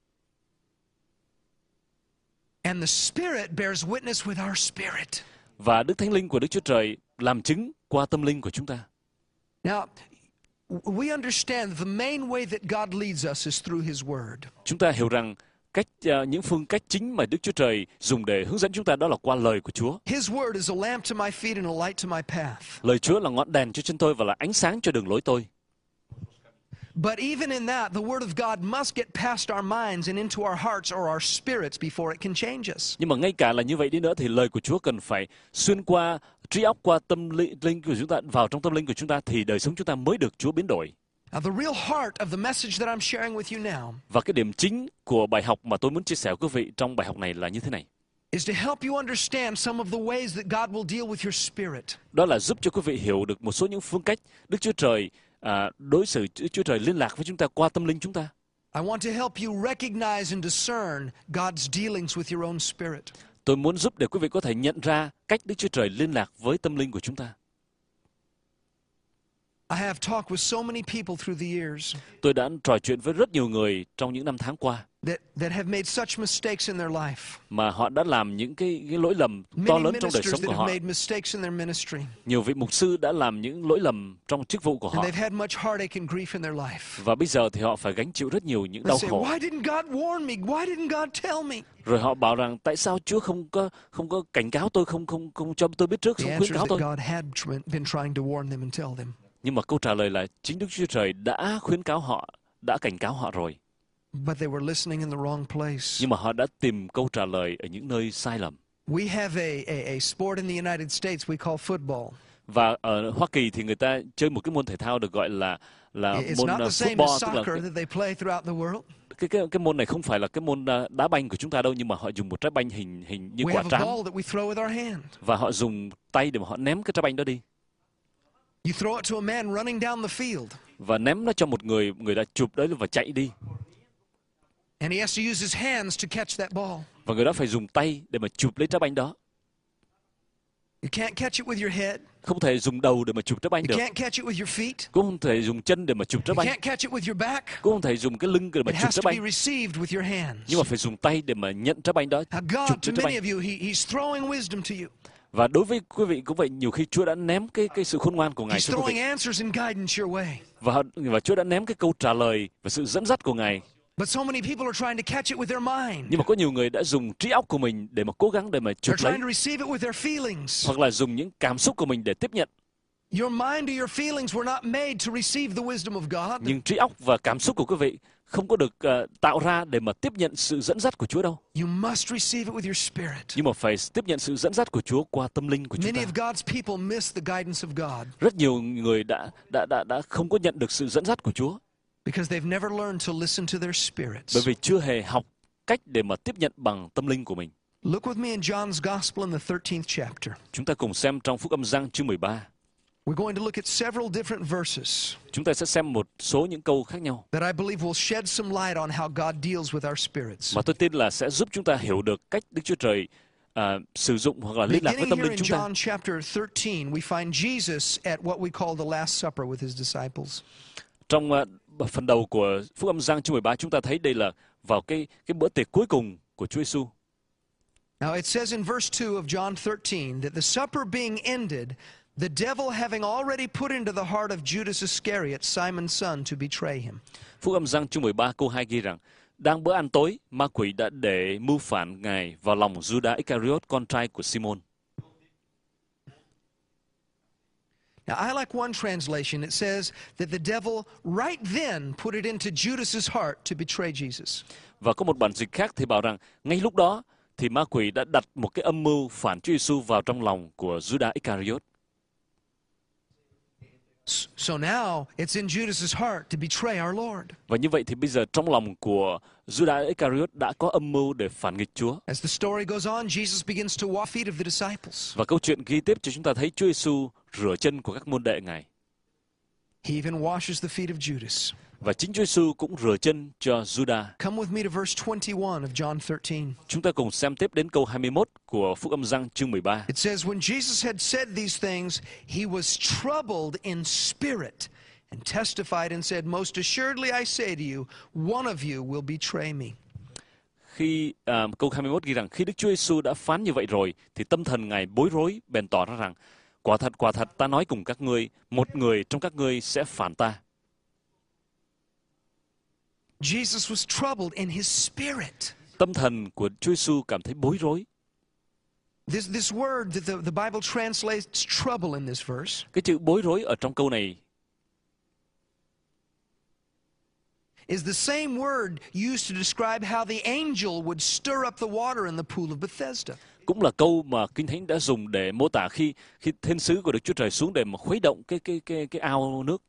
And the Spirit bears witness with our spirit. Và Đức Thánh Linh của Đức Chúa Trời làm chứng qua tâm linh của chúng ta. Now, we understand the main way that God leads us is through His Word. Chúng ta hiểu rằng cách uh, những phương cách chính mà Đức Chúa Trời dùng để hướng dẫn chúng ta đó là qua lời của Chúa. His Word is a lamp to my feet and a light to my path. Lời Chúa là ngọn đèn cho chân tôi và là ánh sáng cho đường lối tôi. But even in that, the Word of God must get past our minds and into our hearts or our spirits before it can change us. Nhưng mà ngay cả là như vậy đi nữa thì lời của Chúa cần phải xuyên qua trí óc, qua tâm linh của chúng ta, vào trong tâm linh của chúng ta thì đời sống chúng ta mới được Chúa biến đổi. Now, the real heart of the message that I'm sharing with you now Và cái điểm chính của bài học mà tôi muốn chia sẻ với quý vị trong bài học này là như thế này. is to help you understand some of the ways that God will deal with your spirit. Đó là giúp cho quý vị hiểu được một số những phương cách Đức Chúa Trời à, đối xử, Đức Chúa Trời liên lạc với chúng ta qua tâm linh chúng ta. I want to help you recognize and discern God's dealings with your own spirit. Tôi muốn giúp để quý vị có thể nhận ra cách Đức Chúa Trời liên lạc với tâm linh của chúng ta. I have talked with so many people through the years Tôi đã trò chuyện với rất nhiều người trong những năm tháng qua that, that have made such mistakes in their life. mà họ đã làm những cái, cái lỗi lầm to Many lớn trong đời ministers sống that của have họ. made mistakes in their ministry. Nhiều vị mục sư đã làm những lỗi lầm trong chức vụ của And họ. they've had much heartache and grief in their life. Và bây giờ thì họ phải gánh chịu rất nhiều những They đau say, khổ. why didn't God warn me? Why didn't God tell me? Rồi họ bảo rằng tại sao Chúa không có không có cảnh cáo tôi, không không không cho tôi biết trước, The không answer khuyến is cáo that tôi. God had tr- been trying to warn them and tell them. Nhưng mà câu trả lời là chính Đức Chúa Trời đã khuyến cáo họ, đã cảnh cáo họ rồi. But they were listening in the wrong place. Nhưng mà họ đã tìm câu trả lời ở những nơi sai lầm. We have a, a, a sport in the United States we call football. Và ở Hoa Kỳ thì người ta chơi một cái môn thể thao được gọi là là It's môn not uh, the same football, as tức là soccer cái, that they play throughout the world. cái cái cái môn này không phải là cái môn uh, đá banh của chúng ta đâu, nhưng mà họ dùng một trái banh hình hình như We quả have a trám ball that we throw with our hand. và họ dùng tay để mà họ ném cái trái banh đó đi You throw it to a man running down the field, và ném nó cho một người, người đã chụp đấy và chạy đi. and he has to use his hands to catch that ball. Và người đó phải dùng tay để mà chụp lấy trái banh đó. You can't catch it with your head. Không thể dùng đầu để mà chụp trái banh You được. can't catch it with your feet. Cũng không thể dùng chân để mà chụp trái You banh. can't catch it with your back. Cũng không thể dùng cái lưng để mà It chụp has trái to be banh. received with your hands. Nhưng mà phải dùng tay để mà nhận trái banh đó, Now chụp God, to lấy trái many banh. of you, he, He's throwing wisdom to you. Và đối với quý vị cũng vậy, nhiều khi Chúa đã ném cái cái sự khôn ngoan của Ngài He's cho quý throwing vị. answers and guidance your way. Và và Chúa đã ném cái câu trả lời và sự dẫn dắt của Ngài. But so many people are trying to catch it with their mind. Nhưng mà có nhiều người đã dùng trí óc của mình để mà cố gắng để mà chụp They're lấy, trying to receive it with their feelings. hoặc là dùng những cảm xúc của mình để tiếp nhận. Your mind or your feelings were not made to receive the wisdom of God. Nhưng trí óc và cảm xúc của quý vị không có được uh, tạo ra để mà tiếp nhận sự dẫn dắt của Chúa đâu. You must receive it with your spirit. Nhưng mà phải tiếp nhận sự dẫn dắt của Chúa qua tâm linh của chúng Many ta. of God's people miss the guidance of God Rất nhiều người đã đã đã đã không có nhận được sự dẫn dắt của Chúa because they've never learned to listen to their spirits. bởi vì chưa hề học cách để mà tiếp nhận bằng tâm linh của mình. Look with me in John's Gospel in the thirteenth chapter. Chúng ta cùng xem trong Phúc Âm Giăng chương mười ba. We're going to look at several different verses Chúng ta sẽ xem một số những câu khác nhau that I believe will shed some light on how God deals with our spirits. mà tôi tin là sẽ giúp chúng ta hiểu được cách Đức Chúa Trời à, sử dụng hoặc là liên lạc với Beginning tâm here linh in chúng ta. John chapter thirteen, we find Jesus at what we call the Last Supper with his disciples. Trong uh, phần đầu của Phúc Âm Giăng chương mười ba, chúng ta thấy đây là vào cái cái bữa tiệc cuối cùng của Chúa Giêsu. Now it says in verse two of John thirteen that the supper being ended, the devil having already put into the heart of Judas Iscariot, Simon's son, to betray him. Phúc Âm Giăng chương mười ba câu hai ghi rằng Đang bữa ăn tối, ma quỷ đã để mưu phản Ngài vào lòng Judas Iscariot, con trai của Simon. Now, I like one translation. It says that the devil right then put it into Judas's heart to betray Jesus. Và có một bản dịch khác thì bảo rằng ngay lúc đó thì ma quỷ đã đặt một cái âm mưu phản Chúa Giêsu vào trong lòng của Judas Iscariot. So now it's in Judas's heart to betray our Lord. Và như vậy thì bây giờ trong lòng của Judas Iscariot đã có âm mưu để phản nghịch Chúa. As the story goes on, Jesus begins to wash feet of the disciples. Và câu chuyện ghi tiếp cho chúng ta thấy Chúa Giêsu rửa chân của các môn đệ Ngài. He even washes the feet of Judas. Và chính Chúa Giêsu cũng rửa chân cho Judas. Come with me to verse twenty-one of John thirteen. Chúng ta cùng xem tiếp đến câu hai mươi mốt của Phúc Âm Giăng chương mười ba. It says, when Jesus had said these things, he was troubled in spirit and testified and said, most assuredly I say to you, one of you will betray me. Khi à, câu hai mươi mốt ghi rằng khi Đức Chúa Giêsu đã phán như vậy rồi thì tâm thần Ngài bối rối, bèn tỏ ra rằng quả thật quả thật ta nói cùng các ngươi, một người trong các ngươi sẽ phản ta. Jesus was troubled in his spirit. Tâm thần của Chúa Giêsu cảm thấy bối rối. This, this word that the, the Bible translates trouble in this verse Cái chữ bối rối ở trong câu này is the same word used to describe how the angel would stir up the water in the pool of Bethesda. cũng là câu mà Kinh Thánh đã dùng để mô tả khi khi thiên sứ của Đức Chúa Trời xuống để mà khuấy động cái cái cái cái ao nước.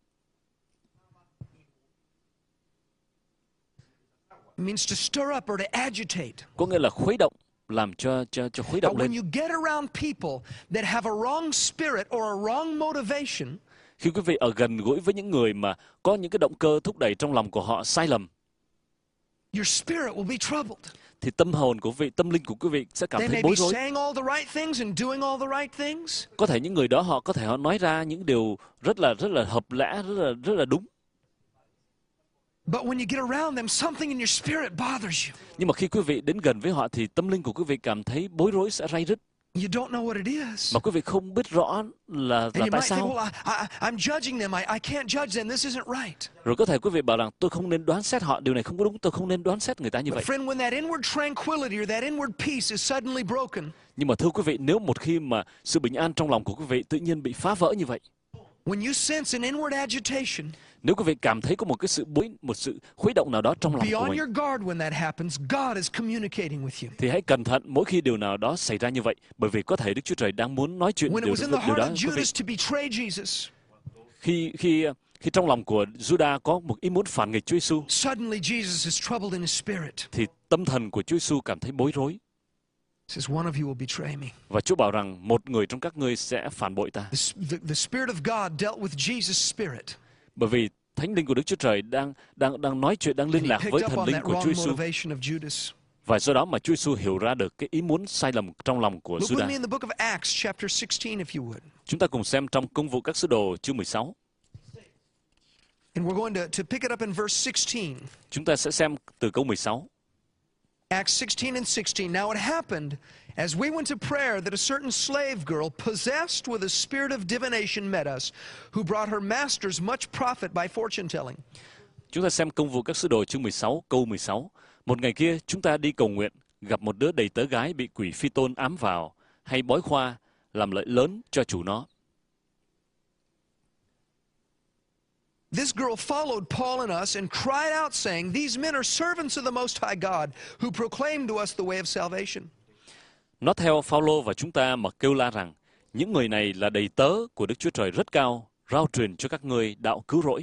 It means to stir up or to agitate. Có nghĩa là khuấy động, làm cho cho cho khuấy But động when lên. you get around people that have a wrong spirit or a wrong motivation, Khi quý vị ở gần gũi với những người mà có những cái động cơ thúc đẩy trong lòng của họ sai lầm, your spirit will be troubled. thì tâm hồn của quý vị, tâm linh của quý vị sẽ cảm They thấy may bối be rối. saying all the right things and doing all the right things, Có thể những người đó họ có thể họ nói ra những điều rất là rất là hợp lẽ, rất là rất là đúng. but when you get around them, something in your spirit bothers you. Nhưng mà khi quý vị đến gần với họ thì tâm linh của quý vị cảm thấy bối rối, sẽ ray rứt. You don't know what it is. Mà quý vị không biết rõ là, And là you tại might think, sao. well, I, I, I'm judging them. I, I can't judge them. This isn't right. Rồi có thể quý vị bảo rằng tôi không nên đoán xét họ, điều này không có đúng, tôi không nên đoán xét người ta như vậy. But friend, when that inward tranquility or that inward peace is suddenly broken, Nhưng mà thưa quý vị, nếu một khi mà sự bình an trong lòng của quý vị tự nhiên bị phá vỡ như vậy, when you sense an inward agitation, nếu quý vị cảm thấy có một cái sự bối, một sự khuấy động nào đó trong lòng của beyond mình, your guard when that happens, God is communicating with you. thì hãy cẩn thận mỗi khi điều nào đó xảy ra như vậy, bởi vì có thể Đức Chúa Trời đang muốn nói chuyện When it điều, was in điều, the điều heart đó of với quý vị. Judas to betray Jesus, Khi khi khi trong lòng của Judas có một ý muốn phản nghịch Chúa Giêsu, suddenly Jesus is troubled in his spirit. thì tâm thần của Chúa Giêsu cảm thấy bối rối. He says, one of you will betray me. Và Chúa bảo rằng một người trong các ngươi sẽ phản bội ta. The, the, the Spirit of God dealt with Jesus' spirit. Bởi vì Thánh linh của Đức Chúa Trời đang đang đang nói chuyện, đang And liên he lạc picked với up thần on linh that của Chúa wrong Giêsu. motivation of Judas. Và do đó mà Chúa Giêsu hiểu ra được cái ý muốn sai lầm trong lòng của Look with me Judas. in the book of Acts, chapter sixteen, if you would. Chúng ta cùng xem trong Công vụ các sứ đồ chương mười sáu. And we're going to, to pick it up in verse sixteen. Chúng ta sẽ xem từ câu mười sáu. Acts sixteen and sixteen. Now it happened, as we went to prayer, that a certain slave girl, possessed with a spirit of divination, met us, who brought her masters much profit by fortune telling. Chúng ta xem Công vụ các sứ đồ chương mười sáu, câu mười sáu. Một ngày kia, chúng ta đi cầu nguyện, gặp một đứa đầy tớ gái bị quỷ phi tôn ám vào, hay bói khoa, làm lợi lớn cho chủ nó. This girl followed Paul and us and cried out, saying, these men are servants of the Most High God, who proclaim to us the way of salvation. Nó theo Phao-lô và chúng ta mà kêu la rằng, những người này là đầy tớ của Đức Chúa Trời rất cao, rao truyền cho các ngươi đạo cứu rỗi.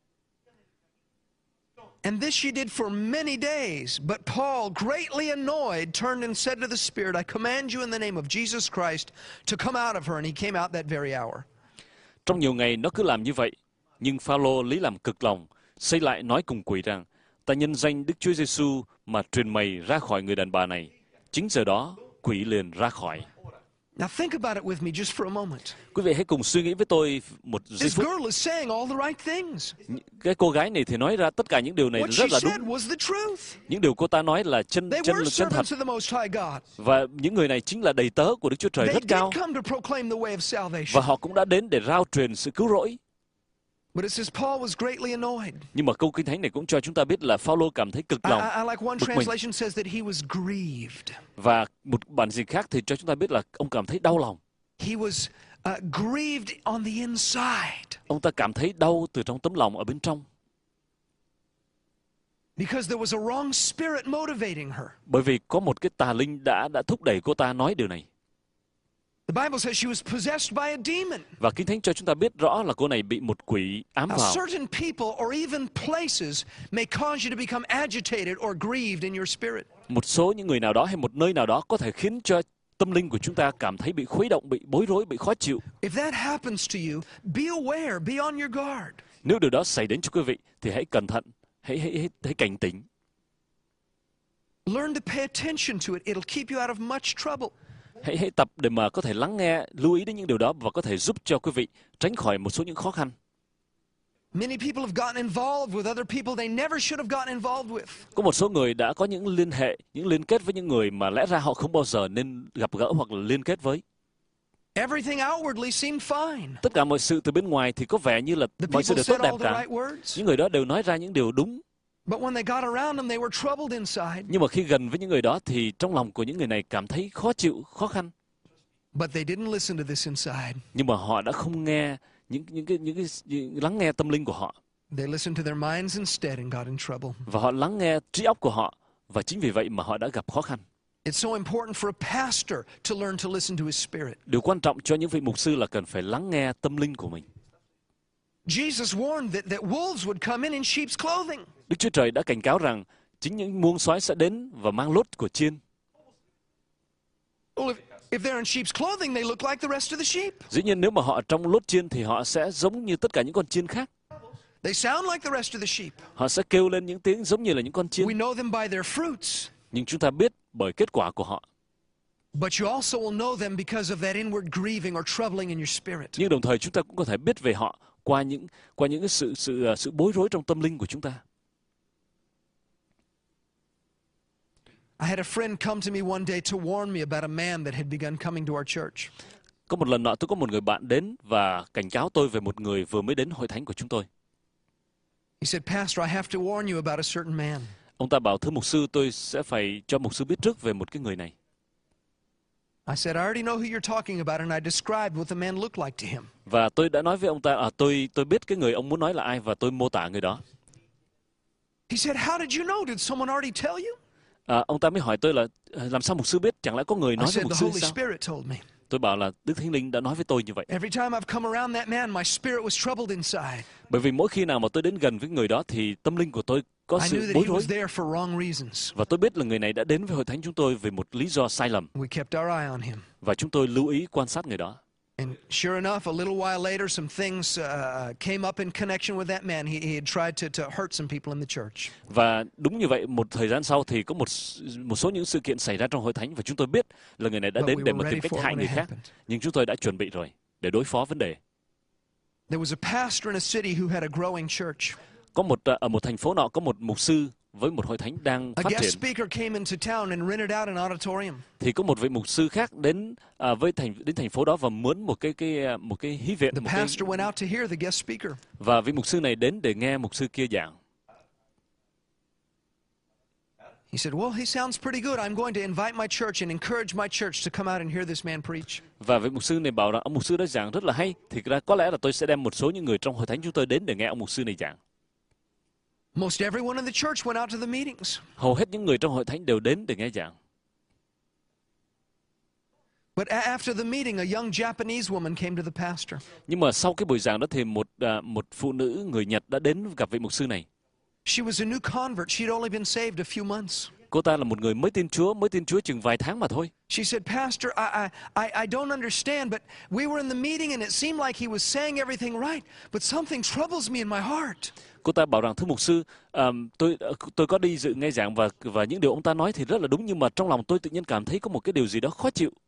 And this she did for many days. But Paul, greatly annoyed, turned and said to the Spirit, I command you in the name of Jesus Christ to come out of her. And he came out that very hour. Trong nhiều ngày nó cứ làm như vậy, nhưng Phao-lô lý làm cực lòng, xây lại nói cùng quỷ rằng, ta nhân danh Đức Chúa Giêsu mà truyền mày ra khỏi người đàn bà này. Chính giờ đó, quỷ liền ra khỏi. Now think about it with me just for a moment. Quý vị hãy cùng suy nghĩ với tôi một giây This phút. girl is saying all the right things. Cái cô gái này thì nói ra tất cả những điều này What rất she là said đúng. was the truth. Những điều cô ta nói là chân They chân were chân thật. servants of the Most High God. Và những người này chính là đầy tớ của Đức Chúa Trời They rất did cao. come to proclaim the way of Và salvation. họ cũng đã đến để rao truyền sự cứu rỗi. But it says Paul was greatly annoyed. Nhưng mà câu Kinh Thánh này cũng cho chúng ta biết là Phaolô cảm thấy cực I, lòng, I, I like one bực mình. translation says that he was grieved. Và một bản dịch khác thì cho chúng ta biết là ông cảm thấy đau lòng. He was uh, grieved on the inside Ông ta cảm thấy đau từ trong tấm lòng ở bên trong. because there was a wrong spirit motivating her. Bởi vì có một cái tà linh đã đã thúc đẩy cô ta nói điều này. The Bible says she was possessed by a demon. Và Kinh Thánh cho chúng ta biết rõ là cô này bị một quỷ ám Now, vào. certain people or even places may cause you to become agitated or grieved in your spirit. Một số những người nào đó hay một nơi nào đó có thể khiến cho tâm linh của chúng ta cảm thấy bị khuấy động, bị bối rối, bị khó chịu. If that happens to you, be aware, be on your guard. Nếu điều đó xảy đến cho quý vị thì hãy cẩn thận, hãy hãy hãy, hãy cảnh tỉnh. Learn to pay attention to it. It'll keep you out of much trouble. Hãy hãy tập để mà có thể lắng nghe, lưu ý đến những điều đó và có thể giúp cho quý vị tránh khỏi một số những khó khăn. Many people have gotten involved with other people they never should have gotten involved with. Có một số người đã có những liên hệ, những liên kết với những người mà lẽ ra họ không bao giờ nên gặp gỡ hoặc là liên kết với. Everything outwardly seemed fine. Tất cả mọi sự từ bên ngoài thì có vẻ như là The mọi sự people đều said tốt đẹp all the cả. right words. Những người đó đều nói ra những điều đúng. But when they got around them, they were troubled inside. Nhưng mà khi gần với những người đó thì trong lòng của những người này cảm thấy khó chịu, khó khăn. But they didn't listen to this inside. Nhưng mà họ đã không nghe những những cái những cái những, lắng nghe tâm linh của họ. They listened to their minds instead and got in trouble. Và họ lắng nghe trí óc của họ và chính vì vậy mà họ đã gặp khó khăn. It's so important for a pastor to learn to listen to his spirit. Điều quan trọng cho những vị mục sư là cần phải lắng nghe tâm linh của mình. Jesus warned that, that wolves would come in in sheep's clothing. Đức Chúa Trời đã cảnh cáo rằng chính những muông sói sẽ đến và mang lốt của chiên. Well, if, if they're in sheep's clothing, they look like the rest of the sheep. Dĩ nhiên nếu mà họ trong lốt chiên thì họ sẽ giống như tất cả những con chiên khác. They sound like the rest of the sheep. Họ sẽ kêu lên những tiếng giống như là những con chiên. We know them by their fruits. Nhưng chúng ta biết bởi kết quả của họ. But you also will know them because of that inward grieving or troubling in your spirit. Nhưng đồng thời chúng ta cũng có thể biết về họ qua những qua những cái sự sự sự bối rối trong tâm linh của chúng ta. I had a friend come to me one day to warn me about a man that had begun coming to our church. Có một lần nọ tôi có một người bạn đến và cảnh cáo tôi về một người vừa mới đến hội thánh của chúng tôi. He said, "Pastor, I have to warn you about a certain man." Ông ta bảo thưa mục sư, tôi sẽ phải cho mục sư biết trước về một cái người này. I said, "I already know who you're talking about, and I described what the man looked like to him." Và tôi đã nói với ông ta, à, tôi tôi biết cái người ông muốn nói là ai và tôi mô tả người đó. He said, "How did you know? Did someone already tell you?" À, ông ta mới hỏi tôi là làm sao mục sư biết? Chẳng lẽ có người I nói với said, mục "The sư Holy sao? Spirit told me." Tôi bảo là Đức Thánh Linh đã nói với tôi như vậy. Every time I've come around that man, my spirit was troubled inside. Bởi vì mỗi khi nào mà tôi đến gần với người đó thì tâm linh của tôi có I knew sự that bối he rối. was there for wrong reasons. Và tôi biết là người này đã đến với hội thánh chúng tôi vì một lý do sai lầm. We kept our eye on him. Và chúng tôi lưu ý quan sát người đó. And sure enough, a little while later, some things uh, came up in connection with that man. He, he had tried to, to hurt some people in the church. Và đúng như vậy, một thời gian sau thì có một một số những sự kiện xảy ra trong hội thánh và chúng tôi biết là người này đã But đến we để were mà tìm ready cách for it hại when người it khác. happened. Nhưng chúng tôi đã chuẩn bị rồi để đối phó vấn đề. There was a pastor in a city who had a growing church. Có một ở một thành phố nọ có một mục sư với một hội thánh đang A phát guest triển. speaker came into town and rented out an auditorium. Thì có một vị mục sư khác đến à, với thành đến thành phố đó và mướn một cái cái một cái hí viện, The một cái, pastor went out to hear the guest speaker. và vị mục sư này đến để nghe mục sư kia giảng. He said, "Well, he sounds pretty good. I'm going to invite my church and encourage my church to come out and hear this man preach." Và vị mục sư này bảo rằng ông mục sư đó giảng rất là hay, thì ra có lẽ là tôi sẽ đem một số những người trong hội thánh chúng tôi đến để nghe ông mục sư này giảng. Most everyone in the church went out to the meetings. Hầu hết những người trong hội thánh đều đến để nghe giảng. But a- after the meeting, a young Japanese woman came to the pastor. Nhưng mà sau cái buổi giảng đó thì một à, một phụ nữ người Nhật đã đến gặp vị mục sư này. She was a new convert. She'd only been saved a few months. Cô ta là một người mới tin Chúa, mới tin Chúa chừng vài tháng mà thôi. She said, "Pastor, I, I, I I don't understand, but we were in the meeting and it seemed like he was saying everything right, but something troubles me in my heart." Cô ta bảo rằng thưa mục sư, à, tôi tôi có đi dự nghe giảng và và những điều ông ta nói thì rất là đúng, nhưng mà trong lòng tôi tự nhiên cảm thấy có một cái điều gì đó khó chịu.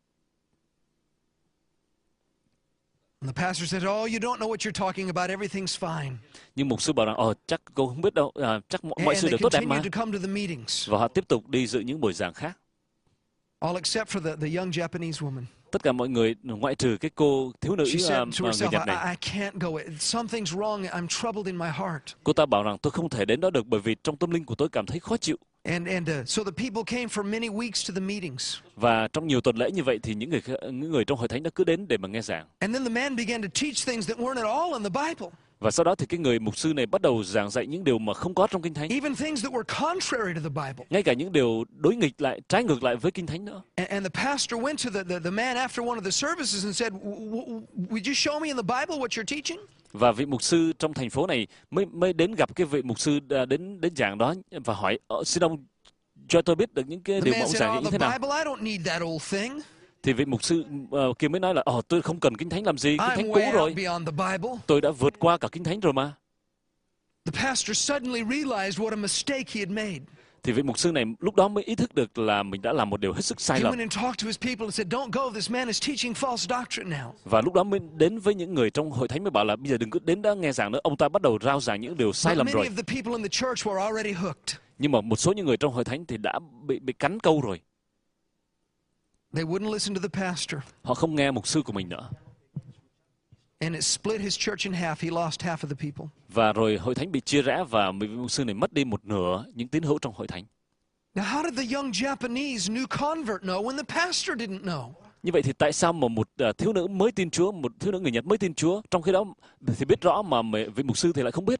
And the pastor said, "Oh, you don't know what you're talking about. Everything's fine." Nhưng mục sư bảo rằng, ờ chắc cô không biết đâu, à, chắc mọi, mọi And sự they đều tốt đẹp mà. continued to come to the meetings, Và họ tiếp tục đi dự những buổi giảng khác. all except for the, the young Japanese woman. tất cả mọi người ngoại trừ cái cô thiếu nữ She uh, said to người herself, Nhật này. I, I can't go. Something's wrong. I'm troubled in my heart. Cô ta bảo rằng tôi không thể đến đó được bởi vì trong tâm linh của tôi cảm thấy khó chịu. And and uh, so the people came for many weeks to the meetings. Và trong nhiều tuần lễ như vậy thì những người những người trong hội thánh đã cứ đến để mà nghe giảng. And then the man began to teach things that weren't at all in the Bible. Và sau đó thì cái người mục sư này bắt đầu giảng dạy những điều mà không có trong Kinh Thánh. Even things that were contrary to the Bible. Ngay cả những điều đối nghịch lại, trái ngược lại với Kinh Thánh nữa. And, and the pastor went to the, the, the man after one of the services and said, would you show me in the Bible what you're teaching? Và vị mục sư trong thành phố này mới mới đến gặp cái vị mục sư đến đến giảng đó và hỏi, xin ông cho tôi biết được những cái The điều mà man ông said, giảng oh, như the thế nào. Bible, I don't need that old thing. Thì vị mục sư uh, kia mới nói là, ồ, tôi không cần Kinh Thánh làm gì, Kinh I'm Thánh way cũ out rồi. beyond the Bible. Tôi đã vượt qua cả Kinh Thánh rồi mà. The pastor suddenly realized what a mistake he had made. Thì vị mục sư này lúc đó mới ý thức được là mình đã làm một điều hết sức sai He lầm. went and talked to his people and said, don't go, this man is teaching false doctrine now. Và lúc đó mới đến với những người trong hội thánh mới bảo là bây giờ đừng cứ đến đó nghe giảng nữa, ông ta bắt đầu rao giảng những điều sai But lầm many rồi. of the people in the church were already hooked. Nhưng mà một số những người trong hội thánh thì đã bị bị cắn câu rồi. They wouldn't listen to the pastor. Họ không nghe mục sư của mình nữa. And it split his church in half. He lost half of the people. Và rồi hội thánh bị chia rẽ và vị mục sư này mất đi một nửa những tín hữu trong hội thánh. Now, how did the young Japanese new convert know when the pastor didn't know? Như vậy thì tại sao mà một uh, thiếu nữ mới tin Chúa, một thiếu nữ người Nhật mới tin Chúa, trong khi đó thì biết rõ mà vị mục sư thì lại không biết?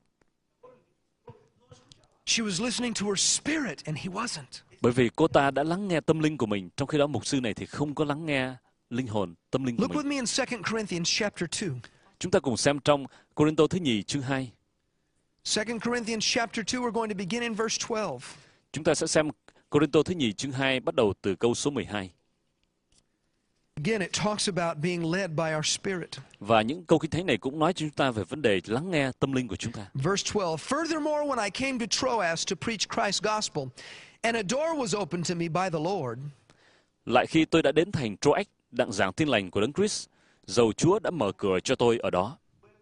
She was listening to her spirit and he wasn't. Bởi vì cô ta đã lắng nghe tâm linh của mình, trong khi đó mục sư này thì không có lắng nghe linh hồn, tâm linh của Look with mình. me in Second Corinthians chapter two. Chúng ta cùng xem trong Cô-rinh-tô thứ nhì chương hai. Second Corinthians chapter two, we're going to begin in verse twelve. Chúng ta sẽ xem Cô-rinh-tô thứ nhì chương hai bắt đầu từ câu số mười hai. Again, it talks about being led by our spirit. Và những câu kinh thánh này cũng nói cho chúng ta về vấn đề lắng nghe tâm linh của chúng ta. Verse twelve, furthermore, when I came to Troas to preach Christ's gospel, and a door was opened to me by the Lord. Lại khi tôi đã đến thành Troas đặng giảng tin lành của Đấng Christ, dầu Chúa đã mở cửa cho tôi ở đó.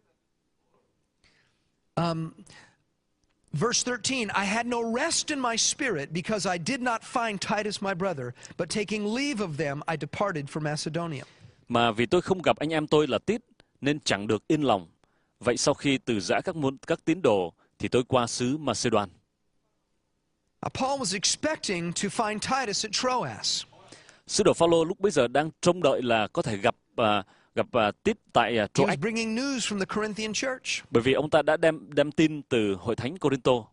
Um, verse thirteen, I had no rest in my spirit because I did not find Titus my brother, but taking leave of them, I departed for Macedonia. Mà vì tôi không gặp anh em tôi là Tít, nên chẳng được yên lòng. Vậy sau khi từ giã các môn các tín đồ, thì tôi qua xứ Macedon. Now, Paul was expecting to find Titus at Troas. Sứ đồ Phaolô lúc bấy giờ đang trông đợi là có thể gặp uh, gặp uh, Tít tại uh, He was Troas, bringing news from the Corinthian church. bởi vì ông ta đã đem đem tin từ hội thánh Cô-rinh-tô.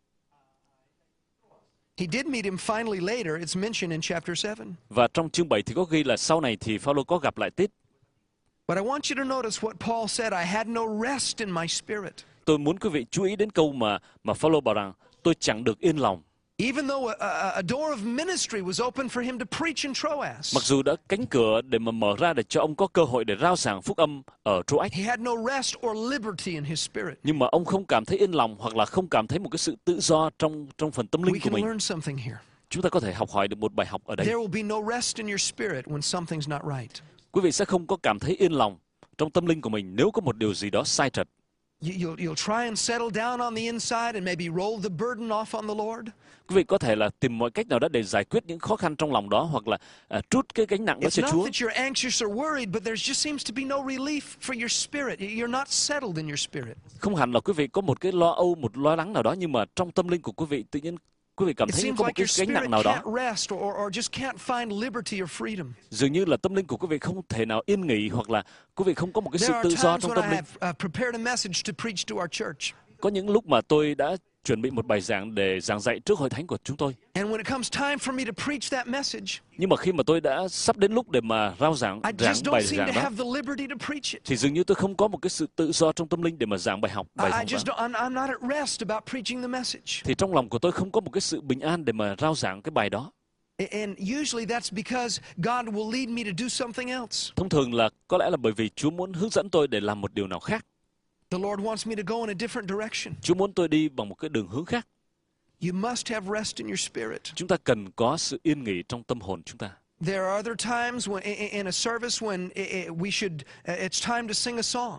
He did meet him finally later. It's mentioned in chapter seven. Và trong chương bảy thì có ghi là sau này thì Phaolô có gặp lại Tít. But I want you to notice what Paul said, I had no rest in my spirit. Tôi muốn quý vị chú ý đến câu mà mà Phaolô bảo rằng tôi chẳng được yên lòng. Even though a, a, a door of ministry was open for him to preach in Troas, Mặc dù đã cánh cửa để mà mở ra để cho ông có cơ hội để rao giảng phúc âm ở Troas, he had no rest or liberty in his spirit. nhưng mà ông không cảm thấy yên lòng hoặc là không cảm thấy một cái sự tự do trong trong phần tâm linh We của can mình. learn something here. Chúng ta có thể học hỏi được một bài học ở đây. There will be no rest in your spirit when something's not right. Quý vị sẽ không có cảm thấy yên lòng trong tâm linh của mình nếu có một điều gì đó sai trật. You, you'll, you'll try and settle down on the inside and maybe roll the burden off on the Lord. Quý vị có thể là tìm mọi cách nào đó để giải quyết những khó khăn trong lòng đó, hoặc là uh, trút cái gánh nặng đó It's cho not Chúa. that you're anxious or worried, but there just seems to be no relief for your spirit. You're not settled in your spirit. Không hẳn là quý vị có một cái lo âu, một lo lắng nào đó, nhưng mà trong tâm linh của quý vị tự nhiên quý vị cảm It thấy seems có một like cái your gánh spirit nặng nào đó. can't rest or, or, or just can't find liberty or freedom. Dường như là tâm linh của quý vị không thể nào yên nghỉ, hoặc là quý vị không có một cái There sự are tự do times trong when tâm I linh. have uh, prepared a message to preach to our church. Có những lúc mà tôi đã chuẩn bị một bài giảng để giảng dạy trước hội thánh của chúng tôi. And when it comes time for me to preach that message, Nhưng mà khi mà tôi đã sắp đến lúc để mà rao giảng I giảng just bài don't seem giảng to đó, have the liberty to preach it. thì dường như tôi không có một cái sự tự do trong tâm linh để mà giảng bài học, I, bài I học just đó. don't, I'm, I'm not at rest about preaching the message. Thì trong lòng của tôi không có một cái sự bình an để mà rao giảng cái bài đó. And usually that's because God will lead me to do something else. Thông thường là có lẽ là bởi vì Chúa muốn hướng dẫn tôi để làm một điều nào khác. The Lord wants me to go in a different direction. Chúa muốn tôi đi bằng một cái đường hướng khác. You must have rest in your spirit. Chúng ta cần có sự yên nghỉ trong tâm hồn chúng ta. There are other times when, in a service when we should, it's time to sing a song.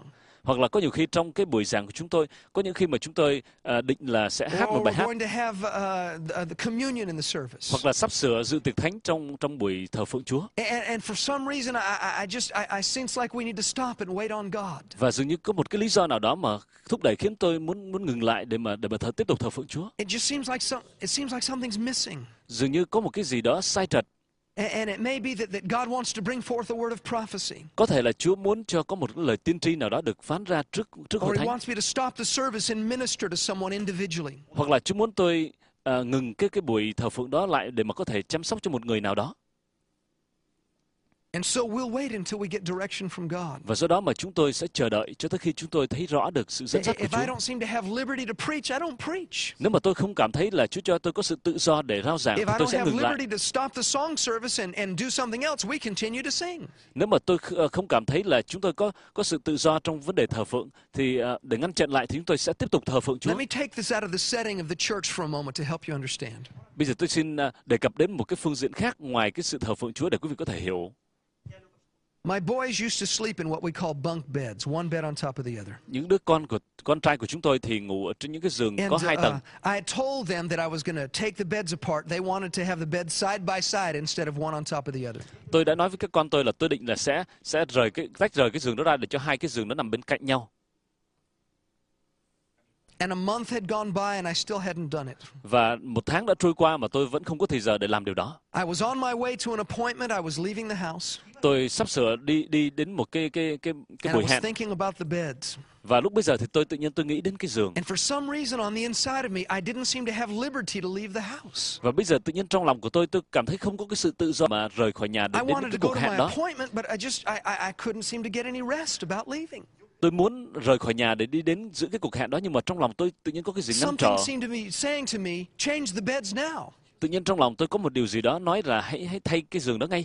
Hoặc là có nhiều khi trong cái buổi giảng của chúng tôi, có những khi mà chúng tôi uh, định là sẽ hát một Or bài we're hát, going to have uh, the, the communion in the service. hoặc là sắp sửa dự tiệc thánh trong trong buổi thờ phượng Chúa. And, and for some reason, I, I, I just I, I sense like we need to stop and wait on God. Và dường như có một cái lý do nào đó mà thúc đẩy khiến tôi muốn muốn ngừng lại để mà để mà thờ, tiếp tục thờ phượng Chúa. It just seems like some it seems like something's missing. Dường như có một cái gì đó sai trật. And, and it may be that, that God wants to bring forth a word of prophecy. Có thể là Chúa muốn cho có một cái lời tiên tri nào đó được phán ra trước trước Or hội He thánh. wants me to stop the service and minister to someone individually. Hoặc là Chúa muốn tôi uh, ngừng cái cái buổi thờ phượng đó lại để mà có thể chăm sóc cho một người nào đó. And so we'll wait until we get direction from God. Và do đó mà chúng tôi sẽ chờ đợi cho tới khi chúng tôi thấy rõ được sự dẫn dắt của If I Chúa. don't seem to have liberty to preach, I don't preach. Nếu mà tôi không cảm thấy là Chúa cho tôi có sự tự do để rao giảng, If thì I tôi don't sẽ have ngừng lại. liberty to stop the song service and, and do something else, we continue to sing. Nếu mà tôi không cảm thấy là chúng tôi có có sự tự do trong vấn đề thờ phượng, thì uh, để ngăn chặn lại thì chúng tôi sẽ tiếp tục thờ phượng Chúa. Let me take this out of the setting of the church for a moment to help you understand. Bây giờ tôi xin uh, đề cập đến một cái phương diện khác ngoài cái sự thờ phượng Chúa để quý vị có thể hiểu. My boys used to sleep in what we call bunk beds, one bed on top of the other. Những đứa con của con trai của chúng tôi thì ngủ ở trên những cái giường And có hai tầng. uh, I had told them that I was going to take the beds apart. They wanted to have the bed side by side instead of one on top of the other. Tôi đã nói với các con tôi là tôi định là sẽ sẽ rời cái tách rời cái giường đó ra để cho hai cái giường nó nằm bên cạnh nhau. And a month had gone by and I still hadn't done it. Và một tháng đã trôi qua mà tôi vẫn không có thời giờ để làm điều đó. I was on my way to an appointment. I was leaving the house. Tôi sắp sửa đi đi đến một cái cái cái cái And I buổi was hẹn. thinking about the beds. Và lúc bây giờ thì tôi tự nhiên tôi nghĩ đến cái giường. And for some reason on the inside of me, I didn't seem to have liberty to leave the house. Và bây giờ tự nhiên trong lòng của tôi tôi cảm thấy không có cái sự tự do mà rời khỏi nhà để I đến wanted cái to go cuộc to hẹn my đó. appointment, but I just I, I I couldn't seem to get any rest about leaving. Tôi muốn rời khỏi nhà để đi đến giữa cái cuộc hẹn đó, nhưng mà trong lòng tôi tự nhiên có cái gì ngăn trở. Something seemed to be saying to me, change the beds now. Tự nhiên trong lòng tôi có một điều gì đó nói là hãy hãy thay cái giường đó ngay.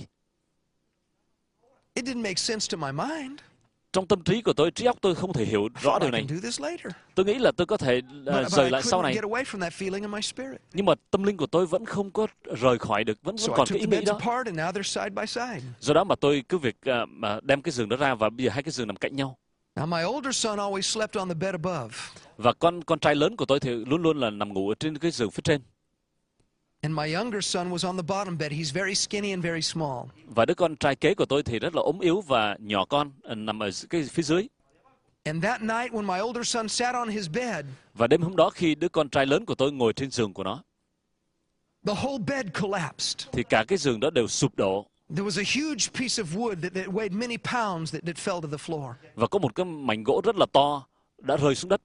It didn't make sense to my mind. Trong tâm trí của tôi, trí óc tôi không thể hiểu I rõ thought điều I này. can do this later. Tôi nghĩ là tôi có thể But, uh, but rời I lại sau couldn't này. get away from that feeling in my spirit. Nhưng mà tâm linh của tôi vẫn không có rời khỏi được, vẫn So vẫn I còn took cái the ý nghĩ beds đó. apart and now they're side by side. Do đó mà tôi cứ việc uh, mà đem cái giường đó ra và bây giờ hai cái giường nằm cạnh nhau. Now my older son always slept on the bed above. Và con con trai lớn của tôi thì luôn luôn là nằm ngủ ở trên cái giường phía trên. And my younger son was on the bottom bed. He's very skinny and very small. Và đứa con trai kế của tôi thì rất là ốm yếu và nhỏ con, uh, nằm ở cái phía dưới. And that night when my older son sat on his bed, Và đêm hôm đó khi đứa con trai lớn của tôi ngồi trên giường của nó, the whole bed collapsed. thì cả cái giường đó đều sụp đổ. There was a huge piece of wood that, that weighed many pounds that, that fell to the floor. Và có một cái mảnh gỗ rất là to đã rơi xuống đất.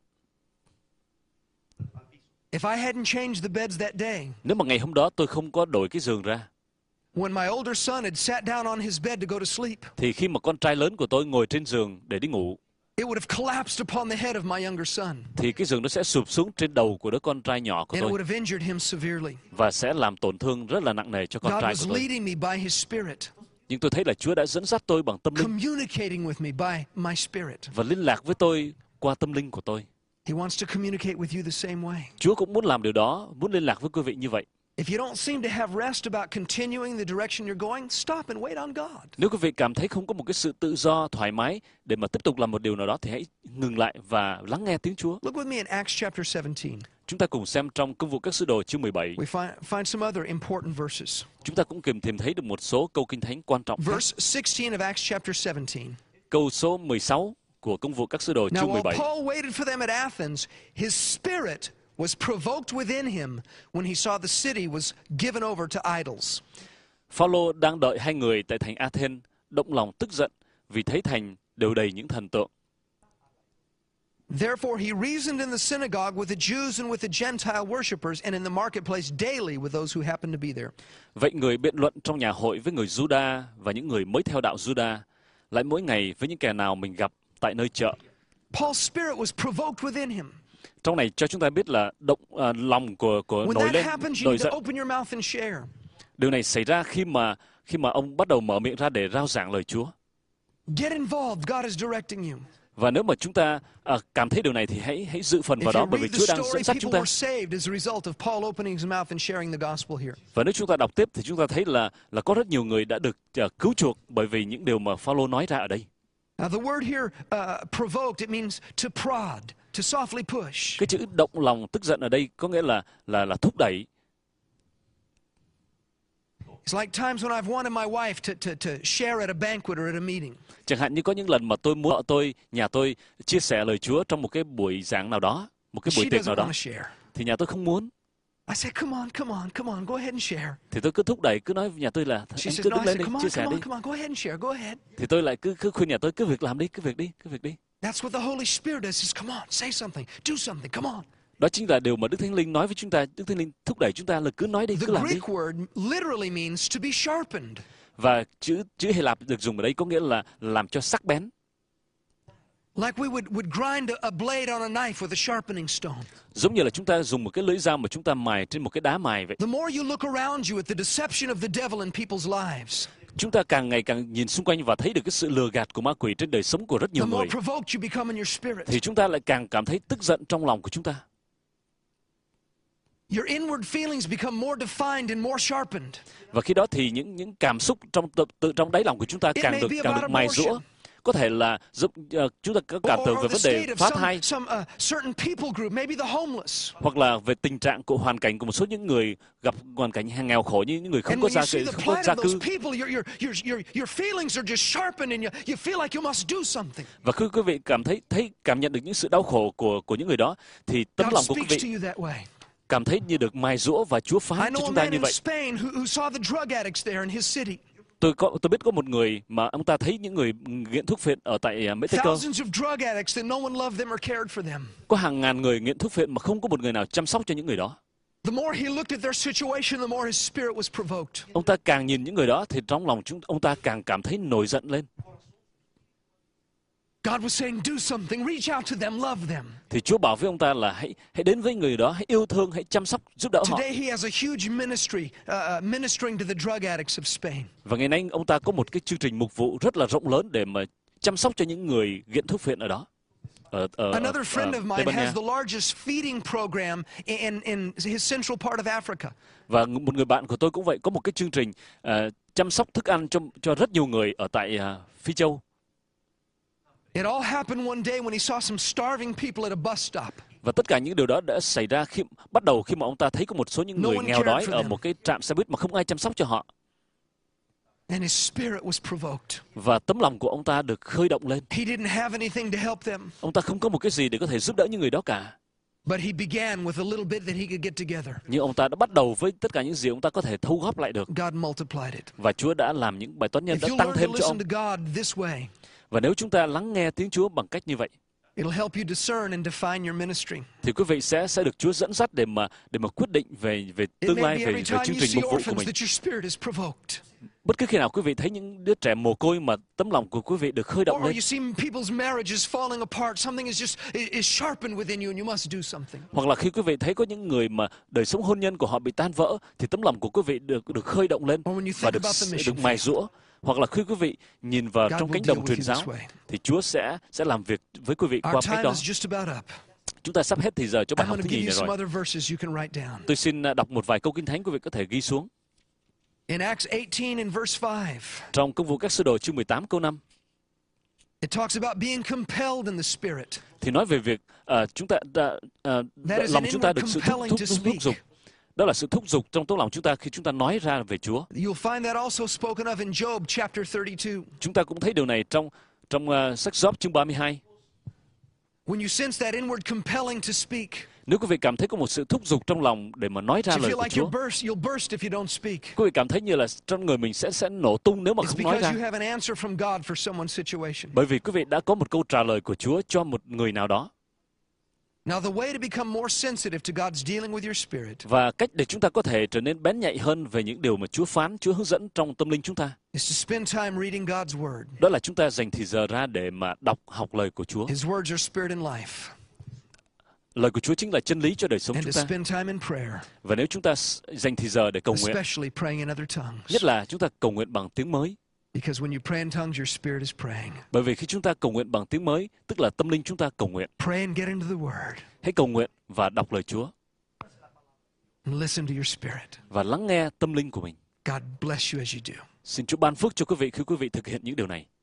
If I hadn't changed the beds that day, Nếu mà ngày hôm đó tôi không có đổi cái giường ra, when my older son had sat down on his bed to go to sleep, thì khi mà con trai lớn của tôi ngồi trên giường để đi ngủ, it would have collapsed upon the head of my younger son. thì cái giường nó sẽ sụp xuống trên đầu của đứa con trai nhỏ của And it tôi would have injured him severely. và sẽ làm tổn thương rất là nặng nề cho con God trai was của tôi. leading me by his spirit, Nhưng tôi thấy là Chúa đã dẫn dắt tôi bằng tâm linh communicating with me by my spirit. và liên lạc với tôi qua tâm linh của tôi. He wants to communicate with you the same way. Chúa cũng muốn làm điều đó, muốn liên lạc với quý vị như vậy. If you don't seem to have rest about continuing the direction you're going, stop and wait on God. Nếu quý vị cảm thấy không có một cái sự tự do, thoải mái để mà tiếp tục làm một điều nào đó, thì hãy ngừng lại và lắng nghe tiếng Chúa. Look with me in Acts chapter seventeen. Chúng ta cùng xem trong Công vụ các sứ đồ chương mười bảy. We find, find some other important verses. Chúng ta cũng kìm tìm thấy được một số câu kinh thánh quan trọng khác. Verse sixteen of Acts chapter seventeen. Câu số mười sáu của Công vụ các sứ đồ Now, chương mười while bảy. Paul waited for them at Athens, his spirit was provoked within him when he saw the city was given over to idols. Phaolô đang đợi hai người tại thành Athens, động lòng tức giận vì thấy thành đều đầy những thần tượng. Therefore, he reasoned in the synagogue with the Jews and with the Gentile worshippers, and in the marketplace daily with those who happened to be there. Vậy người biện luận trong nhà hội với người Juda và những người mới theo đạo Juda, lại mỗi ngày với những kẻ nào mình gặp tại nơi chợ. Paul's spirit was provoked within him. Trong này cho chúng ta biết là động à, lòng của của When nổi that lên, happens, you nổi need to giận. open your mouth and share. Điều này xảy ra khi mà khi mà ông bắt đầu mở miệng ra để rao giảng lời Chúa. Get involved. God is directing you. Và nếu mà chúng ta à, cảm thấy điều này thì hãy hãy dự phần vào If đó, you bởi vì read the Chúa đang story, dẫn dắt people chúng ta. were saved as a result of Paul opening his mouth and sharing the gospel here. Và nếu chúng ta đọc tiếp thì chúng ta thấy là là có rất nhiều người đã được uh, cứu chuộc bởi vì những điều mà Phaolô nói ra ở đây. Now the word here, uh, provoked, it means to prod, to softly push. Cái chữ động lòng tức giận ở đây có nghĩa là là là thúc đẩy. It's like times when I've wanted my wife to, to, to share at a banquet or at a meeting. Chẳng hạn như có những lần mà tôi muốn vợ tôi, nhà tôi chia sẻ lời Chúa trong một cái buổi giảng nào đó, một cái buổi She tiệc nào doesn't đó, want to share. thì nhà tôi không muốn. I say, come on, come on, come on, go ahead and share. Thì tôi cứ thúc đẩy, cứ nói nhà tôi là She anh says, cứ no, đứng I lên said, đi, come chia on, sẻ come đi. on, come on, go ahead and share, go ahead. Thì tôi lại cứ cứ khuyên nhà tôi cứ việc làm đi, cứ việc đi, cứ việc đi. That's what the Holy Spirit does. He says, come on, say something, do something, come on. Đó chính là điều mà Đức Thánh Linh nói với chúng ta. Đức Thánh Linh thúc đẩy chúng ta là cứ nói đi, The cứ làm đi. Greek word literally means to be sharpened. Và chữ chữ Hy Lạp được dùng ở đây có nghĩa là làm cho sắc bén. Like we would, would grind a, a blade on a knife with a sharpening stone. Giống như là chúng ta dùng một cái lưỡi dao mà chúng ta mài trên một cái đá mài vậy. The more you look around you at the deception of the devil in people's lives, Chúng ta càng ngày càng nhìn xung quanh và thấy được cái sự lừa gạt của ma quỷ trên đời sống của rất nhiều the more người, provoked you become in your spirit. thì chúng ta lại càng cảm thấy tức giận trong lòng của chúng ta. Your inward feelings become more defined and more sharpened. Và khi đó thì những những cảm xúc trong tự, tự trong đáy lòng của chúng ta càng được càng được mài dũa. Có thể là giúp uh, chúng ta có cảm tưởng về vấn đề phá thai, some, uh, certain people group, maybe the homeless. hoặc là về tình trạng của hoàn cảnh của một số những người gặp hoàn cảnh hàng nghèo khổ, như những người không And có when gia you see cư, the không có plight gia of those cư. people, your, your, your, your, your feelings are just sharpened and you, you feel like you must do something. Và khi quý vị cảm thấy thấy cảm nhận được những sự đau khổ của của những người đó, thì tấm God lòng của quý speaks to vị you that way. cảm thấy như được mài dũa và Chúa I phán know cho a chúng ta man như in vậy. Spain who, who saw the drug addicts there in his city. Tôi có tôi biết có một người mà ông ta thấy những người nghiện thuốc phiện ở tại uh, Mexico. Thousands of drug addicts that no one loved them or cared for them. Có hàng ngàn người nghiện thuốc phiện mà không có một người nào chăm sóc cho những người đó. The more he looked at their situation, the more his spirit was provoked. Ông ta càng nhìn những người đó thì trong lòng chúng ông ta càng cảm thấy nổi giận lên. God was saying, do something, reach out to them, love them. Thì Chúa bảo với ông ta là hãy hãy đến với người đó, hãy yêu thương, hãy chăm sóc, giúp đỡ họ. Today he has a huge ministry uh, uh, ministering to the drug addicts of Spain. Và ngày nay ông ta có một cái chương trình mục vụ rất là rộng lớn để mà chăm sóc cho những người nghiện thuốc phiện ở đó. Ở, ở, Another ở, friend ở of Tây mine Ban Nha. has the largest feeding program in, in his central part of Africa. Và một người bạn của tôi cũng vậy, có một cái chương trình uh, chăm sóc thức ăn cho cho rất nhiều người ở tại uh, Phi Châu. It all happened one day when he saw some starving people at a bus stop. Và tất cả những điều đó đã xảy ra khi bắt đầu khi mà ông ta thấy có một số những No người one nghèo cared đói for ở them. một cái trạm xe buýt mà không ai chăm sóc cho họ. And his spirit was provoked. Và tấm lòng của ông ta được khơi động lên. He didn't have anything to help them, Ông ta không có một cái gì để có thể giúp đỡ những người đó cả. but he began with a little bit that he could get together. Nhưng ông ta đã bắt đầu với tất cả những gì ông ta có thể thu góp lại được. God multiplied it. Và Chúa đã làm những bài toán nhân If đã you tăng learn thêm to cho ông. listen to God this way, Và nếu chúng ta lắng nghe tiếng Chúa bằng cách như vậy, it'll help you discern and define your ministry. thì quý vị sẽ sẽ được Chúa dẫn dắt để mà để mà quyết định về về It tương may lai, be về every về time chương you trình see mục vụ của orphans mình. that your spirit is provoked. Bất cứ khi nào quý vị thấy những đứa trẻ mồ côi mà tấm lòng của quý vị được khơi động Or lên, you see people's marriages falling apart, something is just is sharpened within you and you must do something. hoặc là khi quý vị thấy có những người mà đời sống hôn nhân của họ bị tan vỡ, thì tấm lòng của quý vị được được khơi động lên Or when you và think được about the mission được mài dũa. Hoặc là khi quý vị nhìn vào God trong will cánh deal đồng with truyền you giáo, this way. thì Chúa sẽ sẽ làm việc với quý vị qua Our cách time đó. is just about up. Chúng ta sắp hết thì giờ cho bài I'm học going thứ to nhì give này you some rồi. other verses you can write down. Tôi xin đọc một vài câu Kinh Thánh, quý vị có thể ghi xuống. In Acts eighteen and verse five, Trong Công vụ các Sứ Đồ chương mười tám câu năm, it talks about being compelled in the Spirit. thì nói về việc uh, chúng ta đã, uh, That is lòng an chúng ta inward được sự thúc, compelling thúc, to thúc, speak. thúc giục. Đó là sự thúc giục trong tấm lòng chúng ta khi chúng ta nói ra về Chúa. You'll find that also spoken of in Job chapter thirty-two. Chúng ta cũng thấy điều này trong trong uh, sách Job chương ba mươi hai. When you sense that inward compelling to speak, Nếu quý vị cảm thấy có một sự thúc giục trong lòng để mà nói ra you lời feel của like Chúa, you'll burst, you'll burst if you don't speak. quý vị cảm thấy như là trong người mình sẽ sẽ nổ tung nếu mà It's không nói because you ra. have an answer from God for someone's situation. Bởi vì quý vị đã có một câu trả lời của Chúa cho một người nào đó. Now, the way to become more sensitive to God's dealing with your spirit Và cách để chúng ta có thể trở nên bén nhạy hơn về những điều mà Chúa phán, Chúa hướng dẫn trong tâm linh chúng ta, is to spend time reading God's Word. đó là chúng ta dành thời giờ ra để mà đọc, học lời của Chúa. His words are spirit and life. Lời của Chúa chính là chân lý cho đời sống And chúng to ta. spend time in prayer, Và nếu chúng ta s- dành thời giờ để cầu nguyện, especially praying in other tongues. nhất là chúng ta cầu nguyện bằng tiếng mới. Because when you pray in tongues, your spirit is praying. Bởi vì khi chúng ta cầu nguyện bằng tiếng mới, tức là tâm linh chúng ta cầu nguyện. Pray and get into the Word. Hãy cầu nguyện và đọc lời Chúa And listen to your spirit. và lắng nghe tâm linh của mình. God bless you as you do. Xin Chúa ban phước cho quý vị khi quý vị thực hiện những điều này.